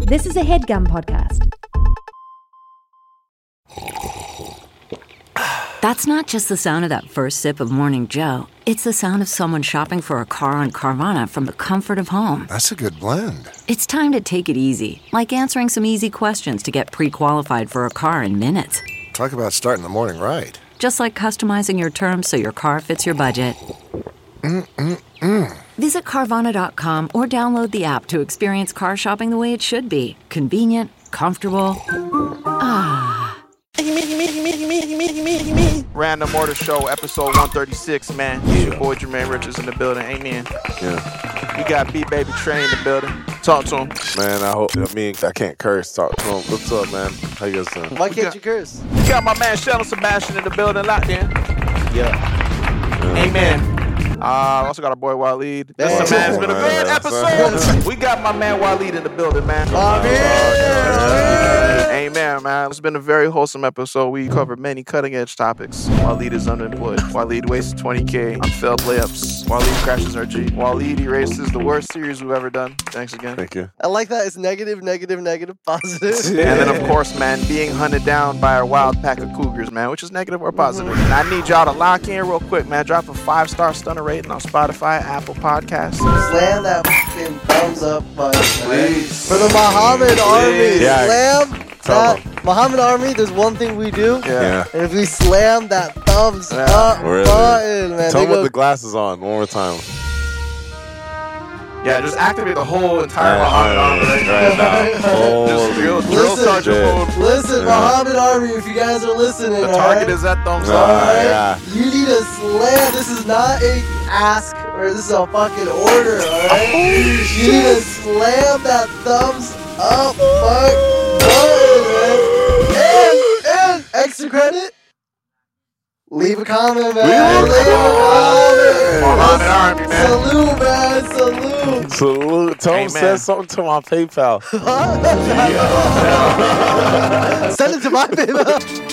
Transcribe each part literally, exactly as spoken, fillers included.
This is a HeadGum podcast. That's not just the sound of that first sip of Morning Joe. It's the sound of someone shopping for a car on Carvana from the comfort of home. That's a good blend. It's time to take it easy, like answering some easy questions to get pre-qualified for a car in minutes. Talk about starting the morning right. Just like customizing your terms so your car fits your budget. Mm-mm-mm. Visit Carvana dot com or download the app to experience car shopping the way it should be. Convenient, comfortable. Ah. Random Order Show, episode one thirty-six, man. It's your boy Jermaine Richards in the building. Amen. Yeah. We got B-Baby Trey in the building. Talk to him. Man, I hope, I mean, I can't curse. Talk to him. What's up, man? How you guys doing? Why can't you curse? We got my man Sheldon Sebastian in the building. Locked in. Yeah. Amen. Uh, also got our boy Waleed. Hey. Listen, man, it's been a Man, good that's episode. We got my man Waleed in the building, man. I'm here. Amen, man. It's been a very wholesome episode. We covered many cutting-edge topics. Waleed is unemployed. Waleed wasted twenty K on failed layups. Waleed crashes R G. Waleed erases the worst series we've ever done. Thanks again. Thank you. I like that. It's negative, negative, negative, positive. And then, of course, man, being hunted down by a wild pack of cougars, man, which is negative or positive. And I need y'all to lock in real quick, man. Drop a five-star stunner rating on Spotify, Apple Podcasts. Slam that fucking thumbs up button. Please. For the Muhammad Army. Yeah. Slam Tell that Muhammad Army. There's one thing we do. Yeah. And if we slam that thumbs Yeah. up Really? button, man. Tell they him with go- the glasses on one more time. Yeah, just activate the whole entire Right, Muhammad right, Army right right now. now. Just drill, Holy drill Listen. sergeant shit. mode. Listen, Yeah. Muhammad Army, if you guys are listening, The all target right? is that thumbs Nah. up. Alright? yeah. You need to slam. This is not a ask, or this is a fucking order, alright? You need to slam that thumbs up fuck button, man. And, and, extra credit. Leave a comment, man. Leave a Leave a comment. Muhammad Army, man. Salute, man. Salute. Salute. Tell him Amen. send something to my PayPal. Send it to my PayPal.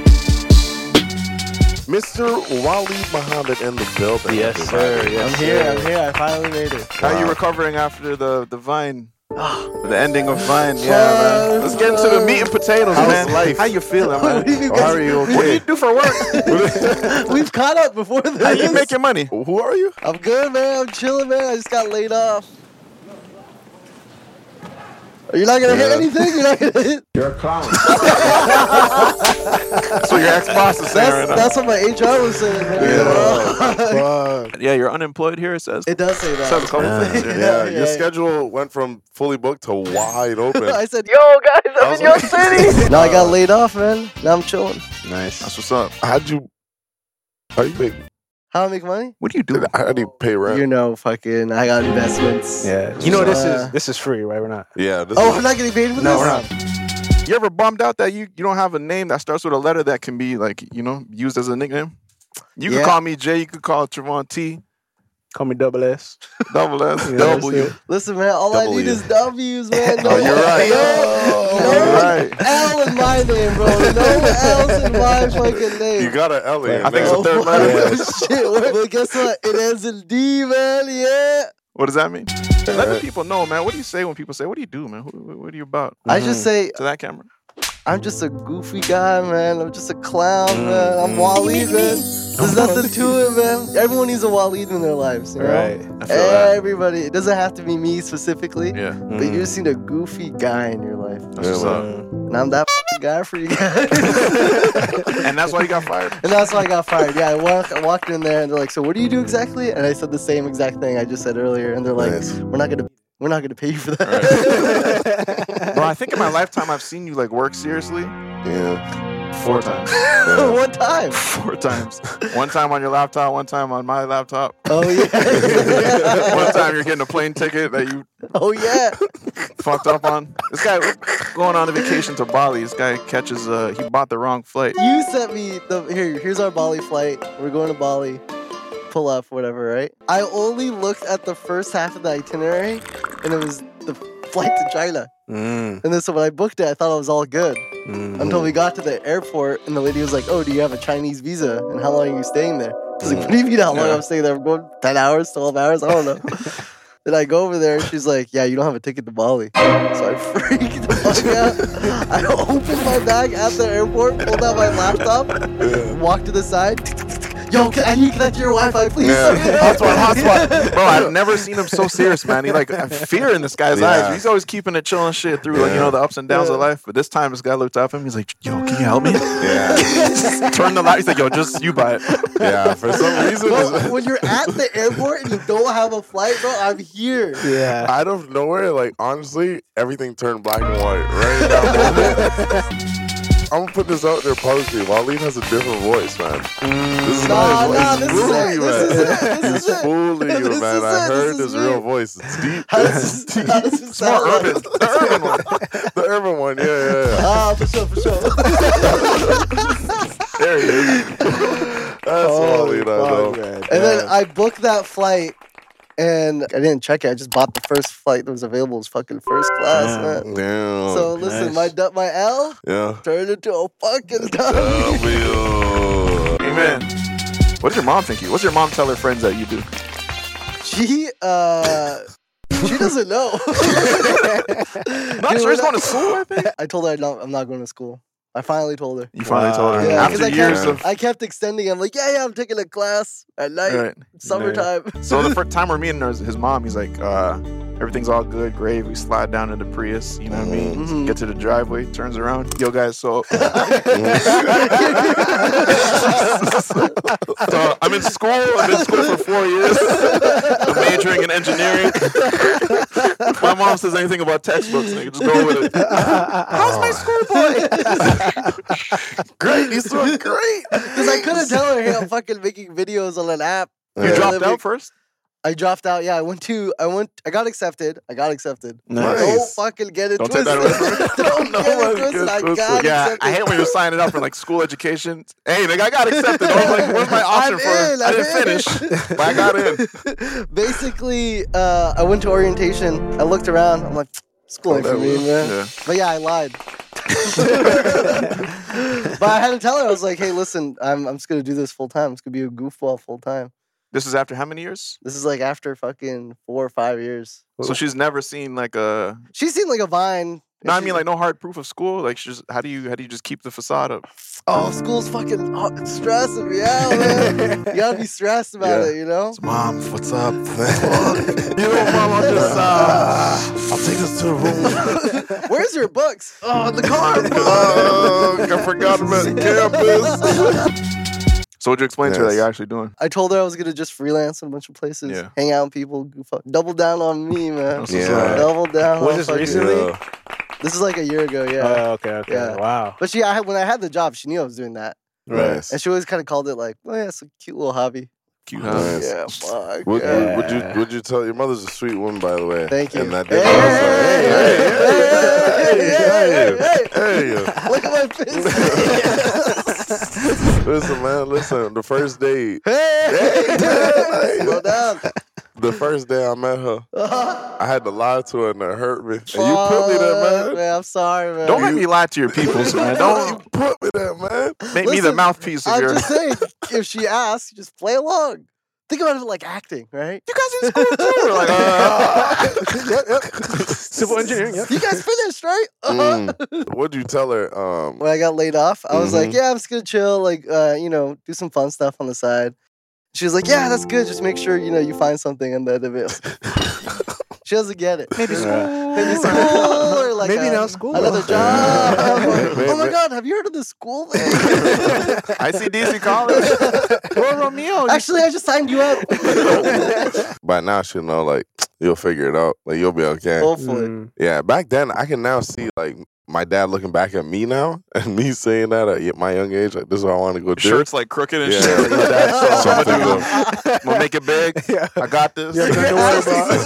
Mister Waleed Muhammad in the building. Yes, sir. Yes, I'm here. I'm here. I finally made it. How Wow. you recovering after the, the Vine? The ending of Vine, yeah, man. Let's get into the meat and potatoes, How's man. life? How you feeling, man? What do you mean, How guys? are you What do you okay? do for work? We've caught up before this. How you making money? Who are you? I'm good, man. I'm chilling, man. I just got laid off. Are you not gonna hit Yeah. anything? You're not gonna hit. You're a clown. That's what your ex-boss is saying right That's, now. that's what my H R was saying, man. Yeah. Fuck. Yeah, you're unemployed here, it says. It does say that. Says a couple Yeah, things here. yeah, Yeah, your yeah. schedule went from fully booked to wide open. I said, yo, guys, I'm in your city. No, I got laid off, man. Now I'm chilling. Nice. That's what's up. How'd you? How you make? How I make money? What do you do? How do you pay rent? You know, fucking, I got investments. Yeah, you know this Uh, is this is free, right? We're not. Yeah. This Oh, is, I'm not getting paid for No, this? we're not. You ever bummed out that you, you don't have a name that starts with a letter that can be, like, you know, used as a nickname? You Yeah. could call me J, you could call Trevon T, Call me Double S. double S, Yeah, W. that's it. Listen, man, all I W. need is W's, man. No, Oh, you're right. No, no You're right. L in my name, bro. No L's in my fucking name. you got an L in I think it's there. a third Oh, letter. shit. But guess what? It ends in D, man. Yeah. What does that mean? Let the people know, man. What do you say when people say, what do you do, man? What, what, what are you about? I just say, To that camera. I'm just a goofy guy, man. I'm just a clown, man. I'm Waleed, man. There's nothing to it, man. Everyone needs a Waleed in their lives, you know? Right. I feel that. Everybody. It doesn't have to be me specifically, Yeah. but you just need a goofy guy in your life. That's what's up. And I'm that guy for you guys. And that's why you got fired? And that's why I got fired. Yeah, I, walk, I walked in there and they're like, "So what do you do exactly?" And I said the same exact thing I just said earlier. And they're like, Nice. "We're not gonna, we're not gonna pay you for that." Bro, I think in my lifetime I've seen you, like, work seriously Yeah. four times. One time. Four times. One time on your laptop, one time on my laptop. Oh yeah. One time you're getting a plane ticket that you Oh yeah. fucked up on. This guy going on a vacation to Bali. This guy catches, uh, he bought the wrong flight. You sent me the here. Here's our Bali flight. We're going to Bali. Pull up, whatever. Right. I only looked at the first half of the itinerary, and it was the flight to China. Mm. And then so when I booked it, I thought it was all good. Mm. Until we got to the airport, and the lady was like, "Oh, do you have a Chinese visa? And how long are you staying there?" I was like, "What do you mean how long Yeah. I'm staying there? I'm going ten hours, twelve hours? I don't know." Then I go over there and she's like, yeah, you don't have a ticket to Bali. So I freaked the fuck out. I opened my bag at the airport, pulled out my laptop, walked to the side. Yo, can I need to connect to your Wi-Fi, please? Yeah. Hotspot, hotspot. Bro, I've never seen him so serious, man. He like I fear in this guy's Yeah. eyes. He's always keeping it chill and shit through like, you know, the ups and downs of life. But this time this guy looked up at him. He's like, yo, can you help me? Yeah. Turn the light. He's like, yo, just you buy it. Yeah, for some reason, Bro, it's- when you're at the airport and you don't have a flight, bro, I'm here. Yeah. out of nowhere, like honestly, everything turned black and white right in that moment. I'm gonna put this out there publicly. Waleed has a different voice, man. This is Nah, not nah, his this voice. is it. This is it. This He's is it. fooling you, This man. is I it. heard This is his real me. voice. It's deep. How does It's this, deep. how does this It's more sound urban. like? The urban one. The urban one, yeah, yeah, yeah. Ah, for sure, for sure. There he is. That's Holy Waleed, I know. fuck, man. And then I booked that flight, and I didn't check it. I just bought the first flight that was available. It was fucking first class, Damn. man. Damn. So listen, nice. my du- my L yeah. turned into a fucking W. W. Amen. What does your mom think you? What's your mom tell her friends that you do? She uh, she doesn't know. Not Dude, sure he's when going to school, I think. I told her I don't, I'm not going to school. I finally told her. You finally Wow. told her. Yeah, After because I years kept, of... I kept extending. I'm like, yeah, yeah, I'm taking a class at night, Right. summertime. So the first time we're meeting her, his mom, he's like, uh, everything's all good, great. We slide down in the Prius, you know what I mean? Mhm. Get to the driveway, turns around. Yo, guys, so... so I'm in school. I've been in school for four years. I'm majoring in engineering. If my mom says anything about textbooks, nigga, just go with it. How's my school boy? Great. He's doing great. Because I couldn't tell her, hey, I'm fucking making videos on an app. You Yeah. dropped out first? I dropped out. Yeah, I went to. I went. I got accepted. I got accepted. Nice. Don't fucking get it Don't take twisted. that away from me. Don't No get one it twisted. gets I twisted. got Yeah, accepted. I hate when you're signing up for like school education. Hey, nigga, I got accepted. I was like, where's my option I'm for? in, I I'm didn't in. finish, but I got in. Basically, uh, I went to orientation. I looked around. I'm like, school ain't for me, man. Yeah. But yeah, I lied. But I had to tell her. I was like, hey, listen, I'm I'm just gonna do this full time. It's gonna be a goofball full time. This is after how many years? This is like after fucking four or five years. So she's never seen like a. She's seen like a Vine. No, I She- mean like no hard proof of school. Like she's how do you how do you just keep the facade up? oh, school's fucking oh, it's stressing me out, man. You gotta be stressed about Yeah. it, you know? Mom, what's up? you know, Mom, I'll just, uh, I'll take us to the room. Where's your books? Oh, in the car. Uh, I forgot about campus. So what'd you explain to her that Yes. you're actually doing? I told her I was gonna just freelance in a bunch of places, Yeah. hang out with people, goof up. Double down on me, man. That's what's Yeah. up. Double down. Was on this fucking- recently? Yeah. This is like a year ago, yeah. Oh, okay, okay. Yeah. Wow. But she, I had, when I had the job, she knew I was doing that, Nice. and she always kind of called it like, "Oh yeah, it's a cute little hobby." Cute, huh? Nice. Yeah, fuck. Would, yeah. would, would you would you tell your mother's a sweet woman, by the way? Thank you. And that Hey, did hey, also, hey, hey, hey, hey, hey, Look at my fist. Listen, man, listen. The first day, Hey, hey, slow down. the first day I met her, I had to lie to her and it hurt me. And you put me there, Fuck, man. Man, I'm sorry, man. Don't make me lie to your peoples, man. You Don't put me there, man. make me the Listen, mouthpiece of I'm your. just saying, if she asks, you just play along. Think about it like acting, right? You guys in school too? We're like, uh, Yep, yep. Civil engineering, yeah. You guys finished, right? Uh-huh. Mm. What'd you tell her? Um, When I got laid off, I was like, Mhm. yeah, I'm just gonna chill, like, uh, you know, do some fun stuff on the side. She was like, yeah, that's good. Just make sure, you know, you find something in the end of it. She doesn't get it. maybe school. Maybe school or like Maybe a- now school. another job. Maybe- Oh my maybe- God, have you heard of the school thing? I C D C College. Poor Romeo. Actually, I just signed you up. by now she'll know, like, you'll figure it out. Like, you'll be okay. Hopefully. Mm. Yeah, back then I can now see like my dad looking back at me now and me saying that at my young age, like this is what I want to go do. Shirt's like crooked and Yeah. shit. Like, my dad, so I'm Something gonna, do, I'm gonna make it big. Yeah. I got this. Yeah, don't worry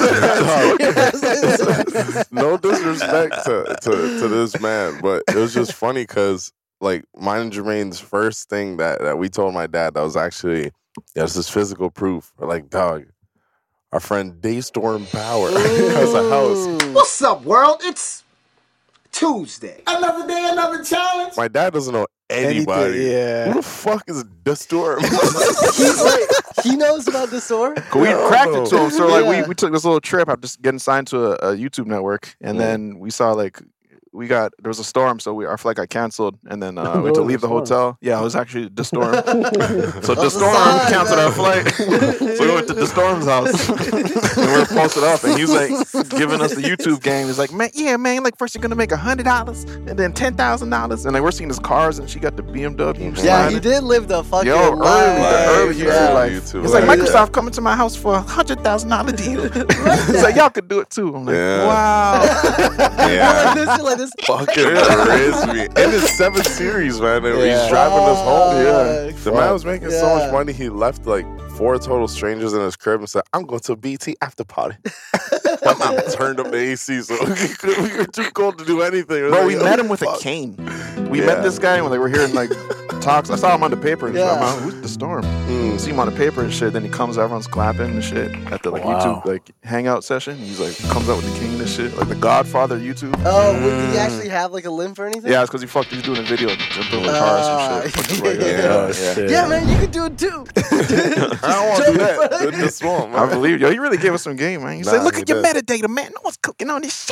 about No disrespect to, to, to this man, but it was just funny because like mine and Jermaine's first thing that, that we told my dad that was actually, yeah, this is physical proof. We're like, dog, our friend Daystorm Power has a house. Ooh. What's up, world? It's Tuesday. Another day, another challenge. My dad doesn't know anybody. Anything, yeah. Who the fuck is the storm? He's like, he knows about the store. We No. cracked it to him. So like Yeah. we, we took this little trip. I'm just getting signed to a, a YouTube network, and Yeah. then we saw like we got there was a storm, so we our flight got canceled, and then uh, we had Oh, to leave the storm. hotel. Yeah, it was actually the storm. So the was a storm sign, canceled man. our flight. So we went to the storm's house. And we were posted up, and he was like giving us the YouTube game. He's like, man, yeah, man, like first you're gonna make a hundred dollars, and then ten thousand dollars, and like we're seeing his cars, and she got the B M W. Yeah, sliding. he did live the fucking Yo, early, life. the early yeah. YouTube life. YouTube It's like life. Microsoft coming to my house for a hundred thousand dollar deal. It's like y'all could do it too. I'm like, Yeah. wow. Yeah. like this, like this. Fucking crazy. And it's seven series, man. And Yeah. he's driving us home. Yeah. Fuck. The man was making so Yeah. much money, he left like four total strangers in his crib and said, I'm going to a B T after party. My mom turned up the A C, so we were too cold to do anything. Bro, we Like, met oh, him with a fuck. cane. We Yeah. met this guy when they were hearing like talks. I saw him on the paper. And Yeah. I'm like, who's the storm? Mm. See him on the paper and shit. Then he comes, everyone's clapping and shit at the like Wow. YouTube like hangout session. He's like comes out with the cane and shit, like the Godfather of YouTube. Oh, did he actually have like a limp or anything? Yeah, it's because he fucked. He's doing a video jumping with cars Ah, and shit. Fucking like, yeah. yeah, Oh, yeah. shit. Yeah, man, you could do it too. I don't want to do that. Do it this one, I man. believe yo. He really gave us some game, man. He Nah, said, "Look he at your did. metadata, man. No one's cooking on this shit."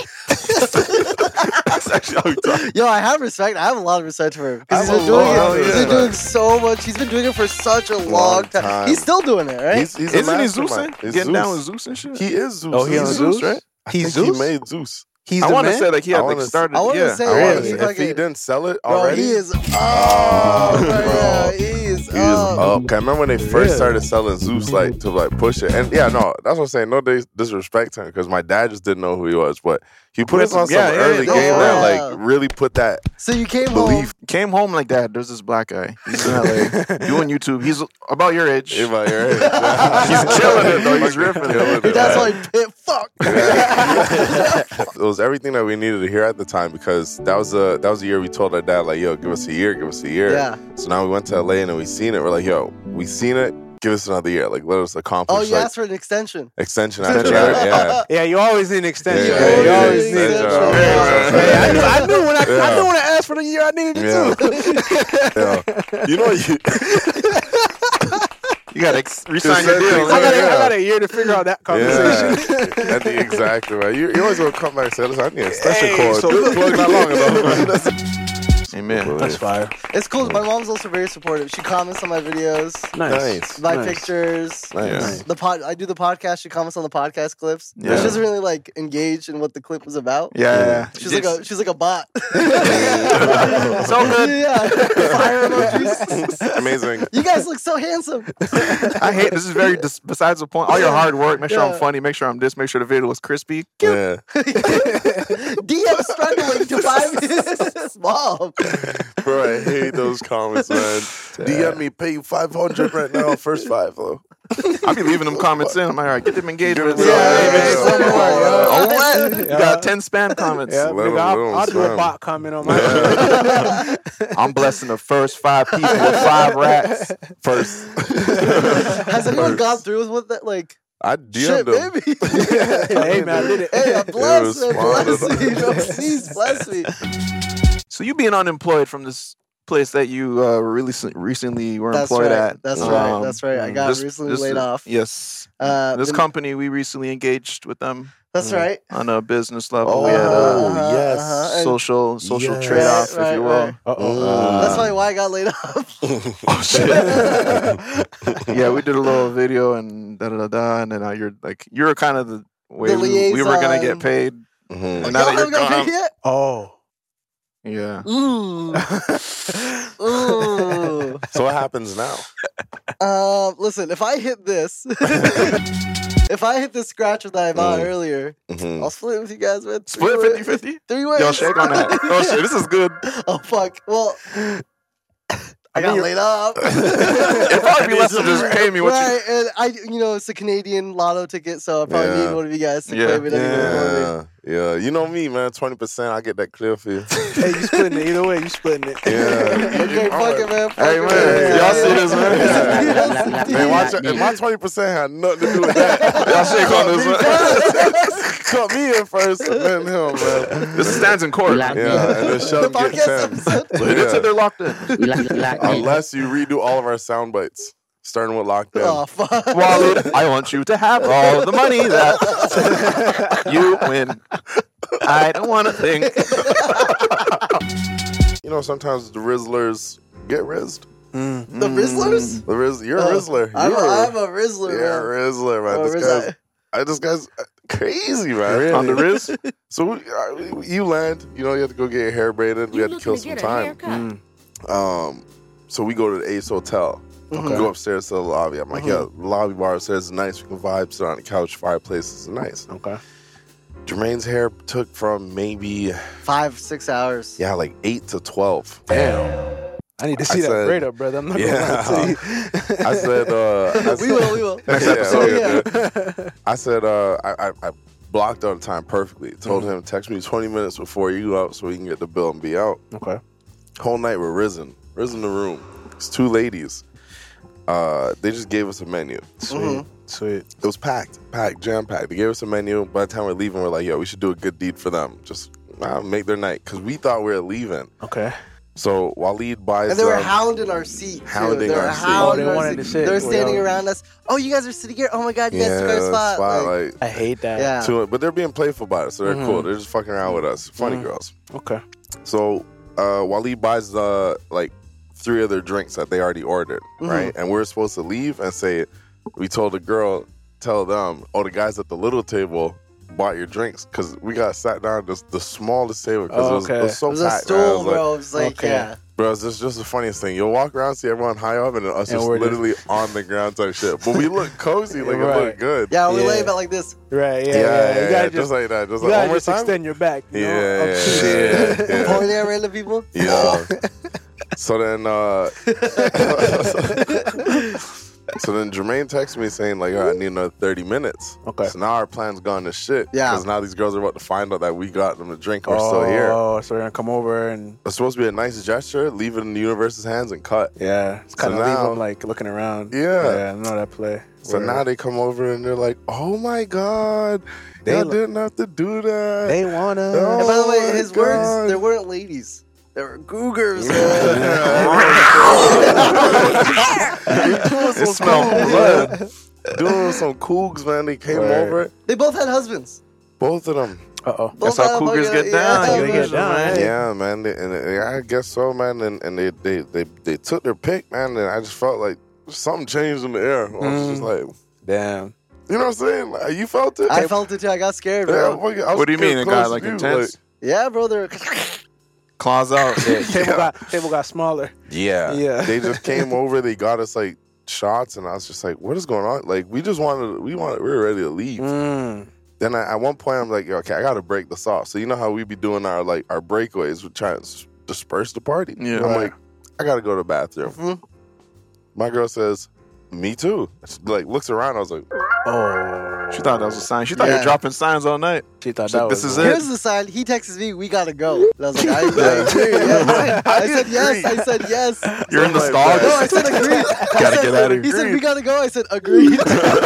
That's actually how we talk. Yo, I have respect. I have a lot of respect for him I because he's have been a doing lot it. of He's been respect. doing so much. He's been doing it for such a long, Long time. time. He's still doing it, right? He's, he's a Isn't he mastermind. Zeusing? He's Getting Zeus. down with Zeus and shit. He is Zeus. Oh, he on He's Zeus? right? He's Zeus? He made Zeus. He's I the want to man? say like he I had like wanna- started. I wanna yeah. say, I yeah, wanna he's say, if fucking- he didn't sell it Bro, already, he is. Oh, bro. yeah, he is. He is up. up. 'Cause I remember when they first Yeah. started selling Zeus, like to like push it, and yeah, no, that's what I'm saying. No dis- disrespect to him, because my dad just didn't know who he was, but he put us on some Yeah, yeah, early yeah. game Oh, that yeah. like really put that So you came home. belief. Came home like that. There's this black guy. He's in L A doing YouTube. He's about your age. in my ear. He's killing it though. He's ripping Killing it. it. That's why pit fuck. It was everything that we needed to hear at the time, because that was a that was the year we told our dad, like, yo, give us a year, give us a year. Yeah. So now we went to L A and then we seen it. We're like, yo, we seen it. Give us another year. Like, let us accomplish Oh, you like asked for an extension. extension after Extension. that. Yeah. Yeah, you always need an extension. Yeah, man. yeah, you yeah, always yeah, need extension. it. Yeah. Yeah, I, knew, I knew when I, I Yeah. knew when I asked for the year I needed it Yeah. too. Yeah. You know, you, You gotta ex- resign your Extension. deal. I got, a, I Yeah. got a year to figure out that conversation. yeah. That's the exactly right. You, you always gonna come back and say, listen, I need an extension Hey, cord. so This look- plug's not long enough. Amen. That's fire. It's cool. My mom's also very supportive. She comments on my videos, Nice. Nice. my Nice. pictures. Nice. The pod, I do the podcast. She comments on the podcast clips. Yeah. She doesn't really like engage in what the clip was about. Yeah. She's like a she's like a bot. So good. Yeah. Fire emojis. Amazing. You guys look so handsome. I hate this. Is very dis- besides the point. All your hard work. Make sure Yeah. I'm funny. Make sure I'm this. Make sure the video was crispy. Yeah. D M struggling to buy me this mom. Bro, I hate those comments, man. D M me, pay you five hundred right now. First five, though. I be leaving them comments in. I'm like, all right, get them engagements. Yeah, Hey, yeah, man, yeah. some more, yo. Yeah. Oh, what? You Yeah. got ten spam comments. Yeah, Let nigga, him- I'll, let him I'll do a swim. bot comment on my. I'm blessing the first five people with five rats. First. Has anyone gone through with that? Like, I D shit, M'd him. baby. Hey man, I did it. Hey, I'm blessed, man. responded. Bless me. No, please bless me. So you being unemployed from this place that you uh, really s- recently were That's employed right. at. That's um, right. That's right. I got this- recently this- laid off. Yes. Uh, This been- company, we recently engaged with them That's right. on a business level. Oh, we had uh, a yes. uh-huh, and- social social Yes. trade off, Right, if you will. right, Uh-oh. Uh, That's probably why I got laid off. Oh shit! Yeah, we did a little video and da da da da, and then now you're like you're kind of the way The we, we were gonna liaison. get paid. Mhm. And Y'all now that you're haven't got gone, paid yet? Oh. yeah. Ooh. Ooh. So what happens now? Um, listen, if I hit this, if I hit this scratcher that I bought Mm. earlier, Mhm. I'll split it with you guys, man. Split Three fifty fifty? ways. Three ways. Yo, shake on that. Oh shit, this is good. Oh fuck. Well, I got mean, laid off. It'd probably be less to just pay me what you. Right, and I, you know, it's a Canadian lotto ticket, so I probably Yeah. need one of you guys to Yeah. claim it anyway for me. Yeah, yeah. You know me, man. Twenty percent. I get that clear for you. Hey, you splitting it either way. You splitting it. Yeah. Okay, fuck it, man. Fuck Hey, it, man, y'all see this, man? Yes, Man, watch indeed. it. My twenty percent had nothing to do with that. Y'all shake on this one. cut me in first and then him, man. This stands in court. Like- Yeah, and then Shelton The gets podcast ten. episode. They did say Yeah. they're locked in. We like, we like me. Unless you redo all of our sound bites, starting with locked in. Oh fuck. Waleed, I want you to have all the money that you win. I don't want to think. You know, sometimes the Rizzlers get rizzed. The Rizzlers? The Rizz, you're a Oh, Rizzler. I'm a, You're I'm a Rizzler. You're a man. Rizzler, man. I'm a This Rizzler. guy's, I, this guy's crazy, man. On the Riz? So we, uh, you land, you know, you have to go get your hair braided. We had to kill some time. Um, so we go to the Ace Hotel. Mhm. Go upstairs to the lobby. I'm like, Mhm. yeah, the lobby bar upstairs is nice. We can vibe, sit on the couch, fireplace is nice. Okay. Jermaine's hair took from maybe, Five, six hours. yeah, like eight to twelve. Damn. I need to see I that said- braid up, brother. I'm not Yeah. gonna lie to you. I said, uh, I We will, we will. Next Yeah, episode. oh, yeah, yeah. dude. I said, uh, I, I, I blocked out the time perfectly. Told him, text me twenty minutes before you go out so we can get the bill and be out. Okay. Whole night we're risen. Risen the room. It's two ladies. Uh, they just gave us a menu. Sweet. Mhm. Sweet. It was packed, packed, jam packed. They gave us a menu. By the time we're leaving, we're like, yo, we should do a good deed for them. Just uh, make their night. Because we thought we were leaving. Okay. So Waleed buys And they were um, hounding our seat. too. hounding they were our seat. hounding Oh, they our wanted seat. to sit They were where standing y'all- around us. Oh, you guys are sitting here. Oh my god, yes, yeah, you guys spot. spot, Like, like, I hate that. yeah. to it. But they're being playful about it, so they're Mhm. cool. They're just fucking around with us. Funny Mhm. girls. Okay. So uh, Waleed buys uh, like three other drinks that they already ordered, Mhm. right? And we're supposed to leave and say, we told the girl, tell them, oh, the guys at the little table bought your drinks because we got sat down at the, the smallest table because Oh, it, was, okay. it was so It was a packed. man. I stool, was like, bro. It was like, okay. yeah. Bro, it's just, just the funniest thing. You'll walk around, see everyone high up, and then us And just we're just- literally on the ground type shit. But we look cozy, like it Right. looked good. Yeah, we Yeah. lay about like this. Right. Yeah. yeah, Yeah. yeah, You yeah, gotta just, just, like that. Just you like, gotta one more just time. extend your back. You know, Yeah, up to yeah, the- yeah, yeah. Pointing at random people. Yeah. So then, uh, so then Jermaine texted me saying like, oh, I need another thirty minutes. Okay. So now our plan's gone to shit. Yeah. Because now these girls are about to find out that we got them to drink and we're still here. Oh, so they're gonna come over and It's supposed to be a nice gesture, leave it in the universe's hands and cut. yeah, it's kind of So leave now- them like looking around. Yeah. Yeah, I know that play. So Word. now they come over and they're like, oh my God, They they lo- didn't have to do that. they wanna. Oh. And by the way, my his God. words, there weren't ladies. There were googers. It smelled blood. Doing some cougs, man. They came Word. over. They both had husbands. Both of them. Uh oh. Both That's how had cougars fucking- get down. yeah, They get down, man. Hey. Yeah, man. They, and they, I guess so, man. And, and they, they, they, they took their pick, man. And I just felt like something changed in the air. I was just like, Damn. you know what I'm saying? Like, you felt it? I felt it too. I got scared, Yeah, bro. fucking- I was What do you mean? It getting got close like to you, intense? Yeah, bro. They're Claws out. Table got table got smaller. Yeah. Yeah. They just came over. They got us like shots, and I was just like, "What is going on?" Like, we just wanted, we wanted, we were ready to leave. Mm. Then I, at one point, I'm like, "Okay, I got to break this off." So you know how we be doing our like our breakaways, we try to s- disperse the party. Yeah. I'm Right. like, I got to go to the bathroom. Mhm. My girl says, "Me too." She, like looks around. I was like, Oh. She thought that was a sign. She thought you Yeah. were dropping signs all night. She thought She's like, that this was is it. Here's the sign. He texts me, we gotta go. And I was like, I, I agree. Yeah. I said yes. I said yes. You're in the Like, stalls. No, I said agreed. I Gotta said, get out of He here. said, we gotta go. I said, agreed.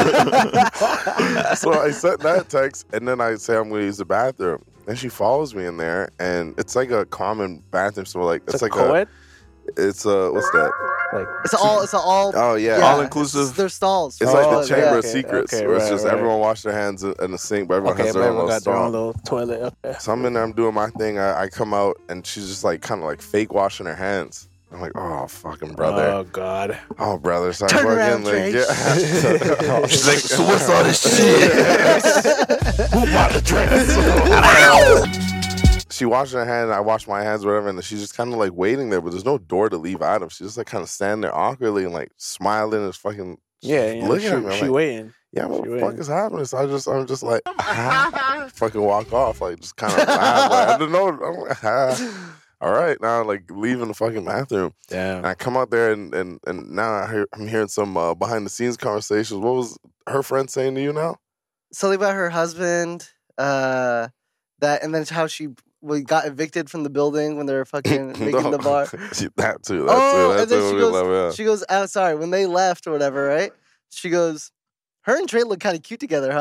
so I sent that text, and then I say I'm going to use the bathroom. And she follows me in there, and it's like a common bathroom. So like, it's, It's a like co-ed? a, it's a what's that? Like It's all, it's all, Oh yeah, yeah, All-inclusive. it's- They're stalls. It's for like all- the Chamber yeah. of Secrets, okay, where it's right, just right. everyone wash their hands in in the sink, but everyone okay, has their own everyone little got their own stall. little toilet. Okay. So I'm in there, I'm doing my thing. I, I come out, and she's just like kind of like fake washing her hands. I'm like, oh fucking brother, Oh God. oh brother. So I Turn fucking, around, like, Drake. yeah. She's like, so what's all this shit? Who bought the drinks? She washed her hands, I washed my hands, whatever, and she's just kind of like waiting there, but there's no door to leave out of. She's just like kind of standing there awkwardly and like smiling and fucking Yeah, you know, looking she, at me. I'm she like, waiting. yeah, what she the fuck waiting. is happening? So I just, I'm just like, fucking walk off, like just kind of laugh. Like, I don't know. I'm like, ah. All right, now like leaving the fucking bathroom. Damn. And I come out there and and, and now I hear, I'm hearing some uh, behind the scenes conversations. What was her friend saying to you now? Something about her husband, uh, that, and then how she we got evicted from the building when they were fucking making No. the bar. She- that too. That Oh, too. That and then too. she we goes, love, yeah. she goes, oh, sorry, when they left or whatever, right? She goes, her and Trey look kind of cute together, huh?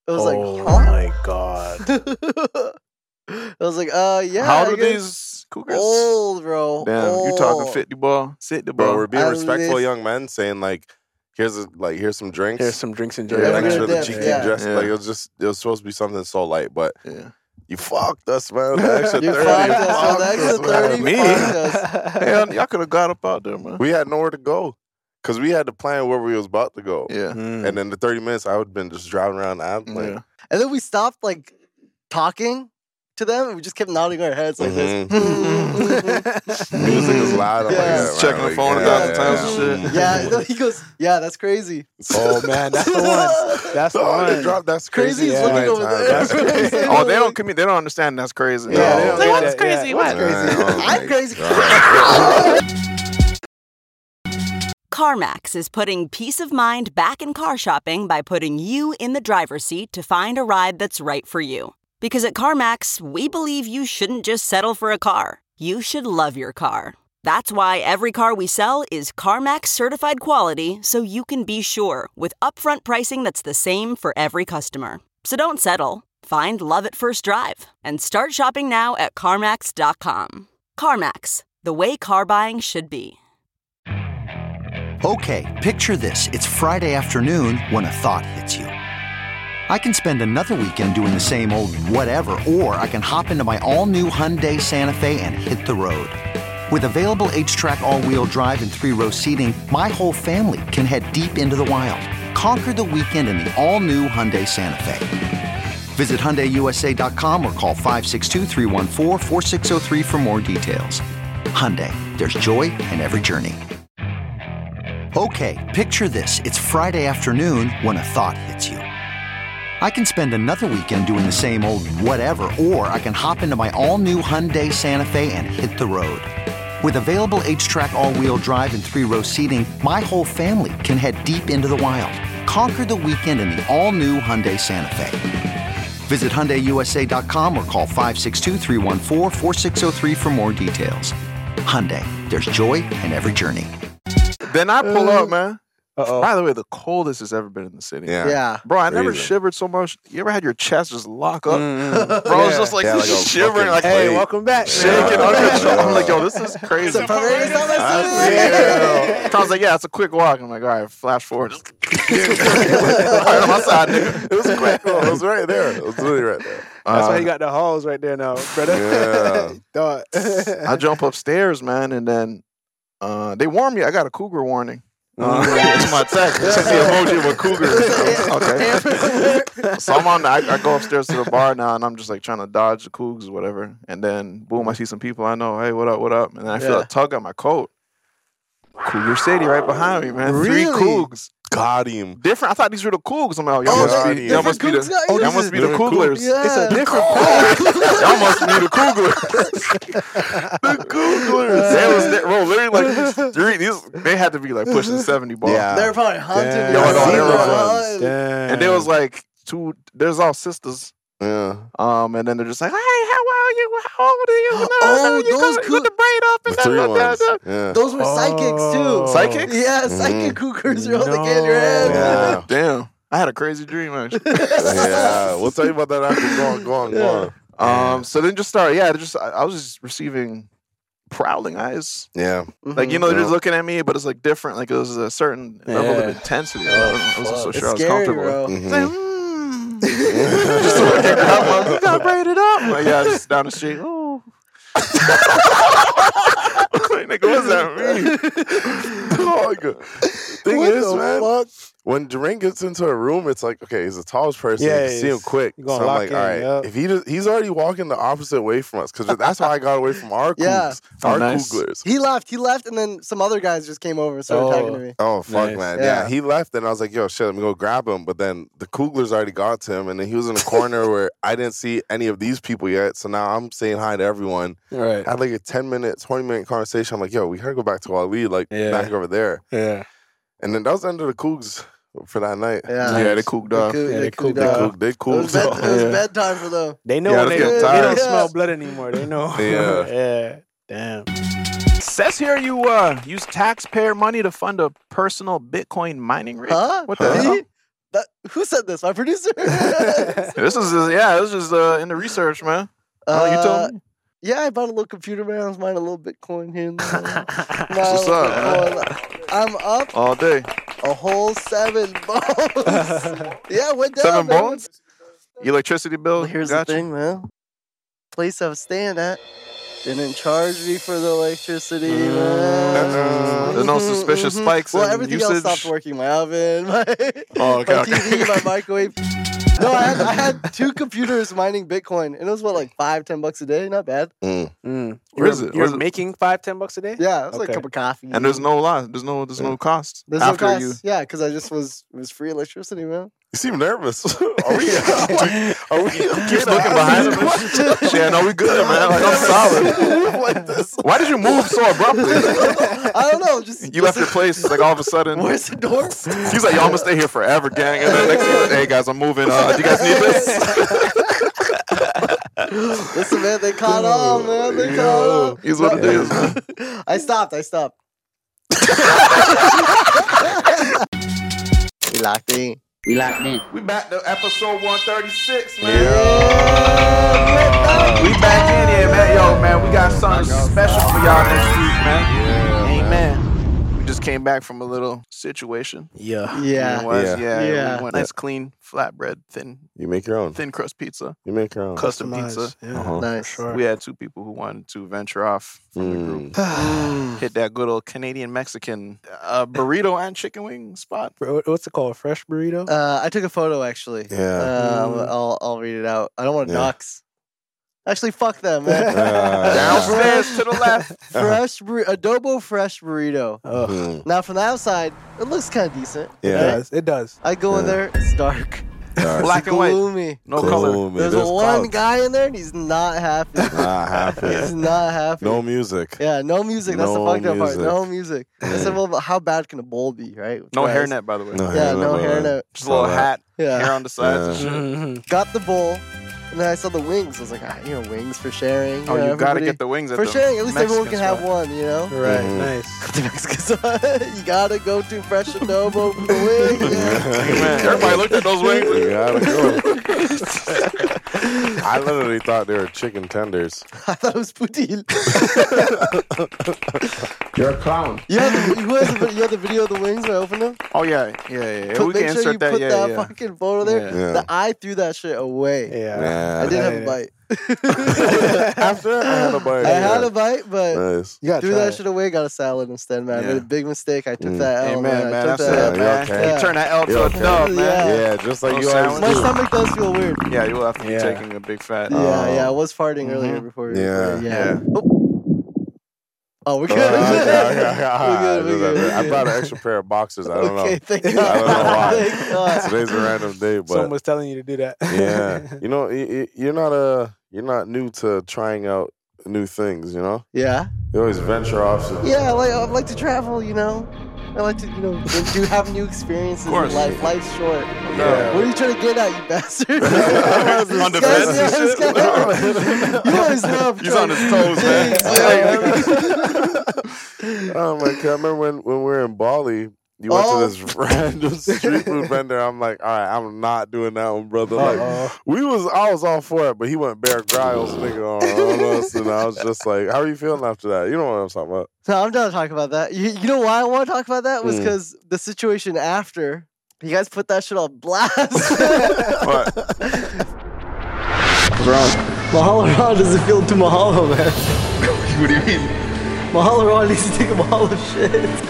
It was like, oh huh? my god. I was like, uh, yeah. How old I are guess. these cougars? Old, bro. Damn, old. you talking fifty ball, sit the Bro, ball. we're being At respectful least- young men, saying like, here's a, like here's some drinks. Here's some drinks and yeah, drinks. Yeah, make we're sure gonna the dip, cheeky yeah. dress. Yeah. Like it was just it was supposed to be something so light, but Yeah. you fucked us, man. The extra You thirty. fucked you us, fucked bro. The extra us, man. thirty Me? fucked us. Hell, y'all could have got up out there, man. We had nowhere to go because we had to plan where we was about to go. Yeah. Mm. And then the thirty minutes, I would have been just driving around the app. Like, Yeah. And then we stopped like talking to them, and we just kept nodding our heads like Mhm. this. music is loud. I'm Yeah. like, yeah, Just checking man, the phone a like, thousand yeah, times yeah. and shit. Yeah, no, he goes, yeah, that's crazy. Oh man, that's the one. That's the Oh, they one. dropped. That's Crazy crazy. is so looking many over times. there. That's crazy. Oh, they don't commit. They don't understand that's crazy. Yeah, they No. don't Like, get what's that, crazy? yeah. What's What's crazy? Man, oh I'm my crazy. God. CarMax is putting peace of mind back in car shopping by putting you in the driver's seat to find a ride that's right for you. Because at CarMax, we believe you shouldn't just settle for a car. You should love your car. That's why every car we sell is CarMax certified quality, so you can be sure with upfront pricing that's the same for every customer. So don't settle. Find love at first drive and start shopping now at CarMax dot com. CarMax, the way car buying should be. Okay, picture this. It's Friday afternoon when a thought hits you. I can spend another weekend doing the same old whatever, or I can hop into my all-new Hyundai Santa Fe and hit the road. With available H-Track all-wheel drive and three-row seating, my whole family can head deep into the wild. Conquer the weekend in the all-new Hyundai Santa Fe. Visit Hyundai U S A dot com or call five six two, three one four, four six zero three for more details. Hyundai, there's joy in every journey. Okay, picture this. It's Friday afternoon when a thought hits you. I can spend another weekend doing the same old whatever, or I can hop into my all-new Hyundai Santa Fe and hit the road. With available H-Track all-wheel drive and three-row seating, my whole family can head deep into the wild. Conquer the weekend in the all-new Hyundai Santa Fe. Visit Hyundai U S A dot com or call five six two, three one four, four six zero three for more details. Hyundai, there's joy in every journey. Then I pull up, man. Uh-oh. By the way, the coldest it's ever been in the city. Yeah. Yeah. Bro, I never Crazy. shivered so much. You ever had your chest just lock up? Mm. Bro, it's Yeah. just like, Yeah, like a shivering, fucking like Hey, Wait. welcome back. shaking Yeah. uncontrollable. I'm like, yo, this is crazy. So, Parade is on that I city? yeah. Tom's like, yeah, it's a quick walk. I'm like, all right, flash forward. All right, on my side, nigga. It was quick, though. It was right there. It was literally right there. That's why Uh, you got the halls right there now, brother. Yeah. Dog. I jump upstairs, man, and then uh, they warn me. I got a cougar warning. Uh, it's my text. It's just the emoji of a cougar. Okay. So I'm on. I, I go upstairs to the bar now, and I'm just like trying to dodge the cougs or whatever. And then boom, I see some people I know. Hey, what up? What up? And then I feel Yeah. a tug on my coat. Cougar City right behind me, man. Three Really? cougs. Got him. Different. I thought these were the cougs. I'm like, oh, y'all Oh, must they're be. Y'all different must be cougs the. now? Oh, This y'all is must be the different couglers. Yeah. It's a different Y'all must be the couglers. the couglers. They was, they, bro, literally like three. These they had to be like pushing seventy balls. Yeah. They're probably hunting. Damn. you. Yo, no, They they were were hunting. Damn. And there was like two. There's all sisters. Yeah. Um, and then they're just like, hey, how are you? How old are you? No, Oh, no, you those got- cou- with the braid up and The three da, da, da, ones. da. Yeah. Those were psychics Oh. too. Psychics? Yeah, psychic Mhm. cougars are all the get in your No. head. Yeah. Damn, I had a crazy dream actually. Yeah. We'll tell you about that after. Go on, go on, go on. Um, so then just start. Yeah, just I, I was just receiving prowling eyes. Yeah. Like, you know, they're Yeah. just looking at me, but it's like different. Like, it was a certain level of Yeah. intensity. I, don't know. I wasn't so It's sure I was scary, comfortable. bro. It's Mhm. like, mm. Just so I can grab my- you got braided up. I'm like, yeah, just down the street. Oh. Like, nigga, what's that mean? Dog. Thing What is, the man, fuck? when Durant gets into a room, it's like, okay, he's the tallest person. Yeah, you can see him he's- quick. you So gonna I'm lock like, in, all right, yup. if he just, he's already walking the opposite way from us, because that's how I got away from our Yeah. cougs, Oh, our nice. couglers. He left. He left, and then some other guys just came over and started Oh. talking to me. Oh fuck, Nice. man! Yeah. Yeah. he left, and I was like, "Yo, shit, let me go grab him." But then the couglers already got to him, and then he was in a corner where I didn't see any of these people yet. So now I'm saying hi to everyone. Right. I had like a ten minute, twenty minute conversation. I'm like, "Yo, we gotta go back to Ali, like Yeah. back over there." Yeah. And then that was the end of the cougs for that night. Yeah. Yeah, they cooked off. They Yeah, they cooked cooked They up. cooked, they It was, cougs. bed, off. it was Yeah. bedtime for them. They know Yeah, when let's they, get they tired. don't Yeah. smell blood anymore. They know. Yeah. Yeah. Damn. Says here you uh use taxpayer money to fund a personal Bitcoin mining rig. Huh? What the Huh? hell? That, who said this? My producer? This is just, yeah, this is uh, in the research, man. Oh, you told me? Yeah, I bought a little computer, man. I was buying a little Bitcoin here and there. What's up? I'm up all day. A whole seven bones. Yeah, went down. Seven man. bones? Electricity bill? Well, here's Got the you. thing, man. Place I was staying at didn't charge me for the electricity, Mm. man. There's no suspicious Mhm. spikes Well, in everything usage? else stopped working. My oven, my, Oh, okay, my okay. T V, my microwave. No, I had I had two computers mining Bitcoin, and it was what, like five, ten bucks a day. Not bad. Mm. Mm. Where You're, is it? You're Where's it? making five, ten bucks a day? Yeah, it was like a Okay. cup of coffee. And there's no loss. There's no there's no cost. There's after no cost. you. Yeah, because I just was it was free electricity, man. You seem nervous. Are we? Are we? Keeps looking behind him. Yeah, no, we good, man. Like, I'm solid. like this. Why did you move so abruptly? I don't know. Just You left your place like all of a sudden. Where's the door? He's like, yo, I'm gonna stay here forever, gang. And then next thing, he's like, hey guys, I'm moving. Uh, do you guys need this? Listen, man, they caught on, man. They caught on. Here's what it is, man. I stopped. I stopped. We locked in. We locked in. We back to episode one thirty-six, man. Yeah. We back in here, man. Yo, man, we got something special for y'all next week, man. Amen. We just came back from a little situation. Yeah. Yeah. It was, Yeah. yeah. Yeah. We went nice, clean, flatbread, thin, You make your own. thin crust pizza, You make your own. custom Customized. pizza. Yeah, Uh-huh. Nice. for sure. We had two people who wanted to venture off from the group. Mm. Hit that good old Canadian Mexican uh, burrito and chicken wing spot. Bro, what's it called? Fresh burrito? Uh, I took a photo actually. Yeah. Um, Mm. I'll I'll read it out. I don't want to Yeah. dox. Actually, fuck them, man. Uh, Downstairs to the left. Fresh bur- adobo fresh burrito. Oh, Mm. Now from the outside, it looks kind of decent. it Yeah. does. It does. I go in Yeah. there, it's dark, Black and white. gloomy. No color. Gloomy. There's, There's one clouds. guy in there, and he's not happy. Not happy. He's not happy. No music. Yeah, no music. That's No the fucked up part. music. No music. I said, well, but how bad can a bowl be, right? With No rice? hairnet, by the way. No Yeah, no hairnet. hairnet. Just a little Saw that. hat, Yeah. hair on the sides Yeah. and shit. Got the bowl, and then I saw the wings. I was like, ah, you know, wings for sharing. Oh, know, you gotta everybody- get the wings at for the sharing. At least everyone can Mexican have spot. one, you know. Right. Mhm. Nice. The Mexican spot. You gotta go to fresh adobo for the wing. Yeah. Man, everybody looked at those wings. You gotta go. I literally thought they were chicken tenders. I thought it was poutine. You're a clown. You have the, who has the, you have the video of the wings when I opened them? Oh yeah, yeah, yeah. yeah. Put- we make can sure you insert that. put Yeah, that yeah. fucking photo there. Yeah. Yeah. The, I threw that shit away. Yeah. Nah. I didn't have a Yeah. bite. After I had a bite. I had yeah. a bite, but Nice. You gotta threw try that it. shit away. Got a salad instead, man. I Yeah. made a big mistake. I took Mm. that L, Amen, man. man. I took That's that it, Yeah, L. you man. okay? Yeah. Turn that L to You a okay? dub, man. Yeah. Yeah, just like No you sandwich. always My do. stomach does feel weird. Yeah, you will have to be Yeah. taking a big fat. Yeah, Oh. yeah. I was farting earlier Mhm. before. we Yeah. recorded. Yeah. yeah. Oh. Oh, we're Oh, good. okay, We're okay, good. okay. We're good, we're good. I brought an extra pair of boxers. I don't Okay, know. thank I God. don't know why. Thank God. Today's a random day, but Someone was telling you to do that. yeah, you know, y- y- you're not a you're not new to trying out new things. You know, Yeah. you always venture off. To, Yeah, I like I like to travel, you know. I like to, you know, do have new experiences in course. life. Life's short. Yeah. What are you trying to get at, you bastard? On the Guys, fence yeah, and this shit. guy- You always love. He's on his trying toes, man. things, yeah. Oh my god! I remember when when we were in Bali. You went Oh. to this random street food vendor. I'm like, all right, I'm not doing that one, brother. Like, Uh-oh. we was, I was all for it, but he went Bear Grylls, nigga, on, on us, and I was just like, how are you feeling after that? You know what I'm talking about? So I'm down to talk about that. You, you know why I want to talk about that was Mm. because the situation after. You guys put that shit on blast. What? Mahalo Ron doesn't feel too mahalo, man. What do you mean? Mahalo Ron needs to take a mahalo shit.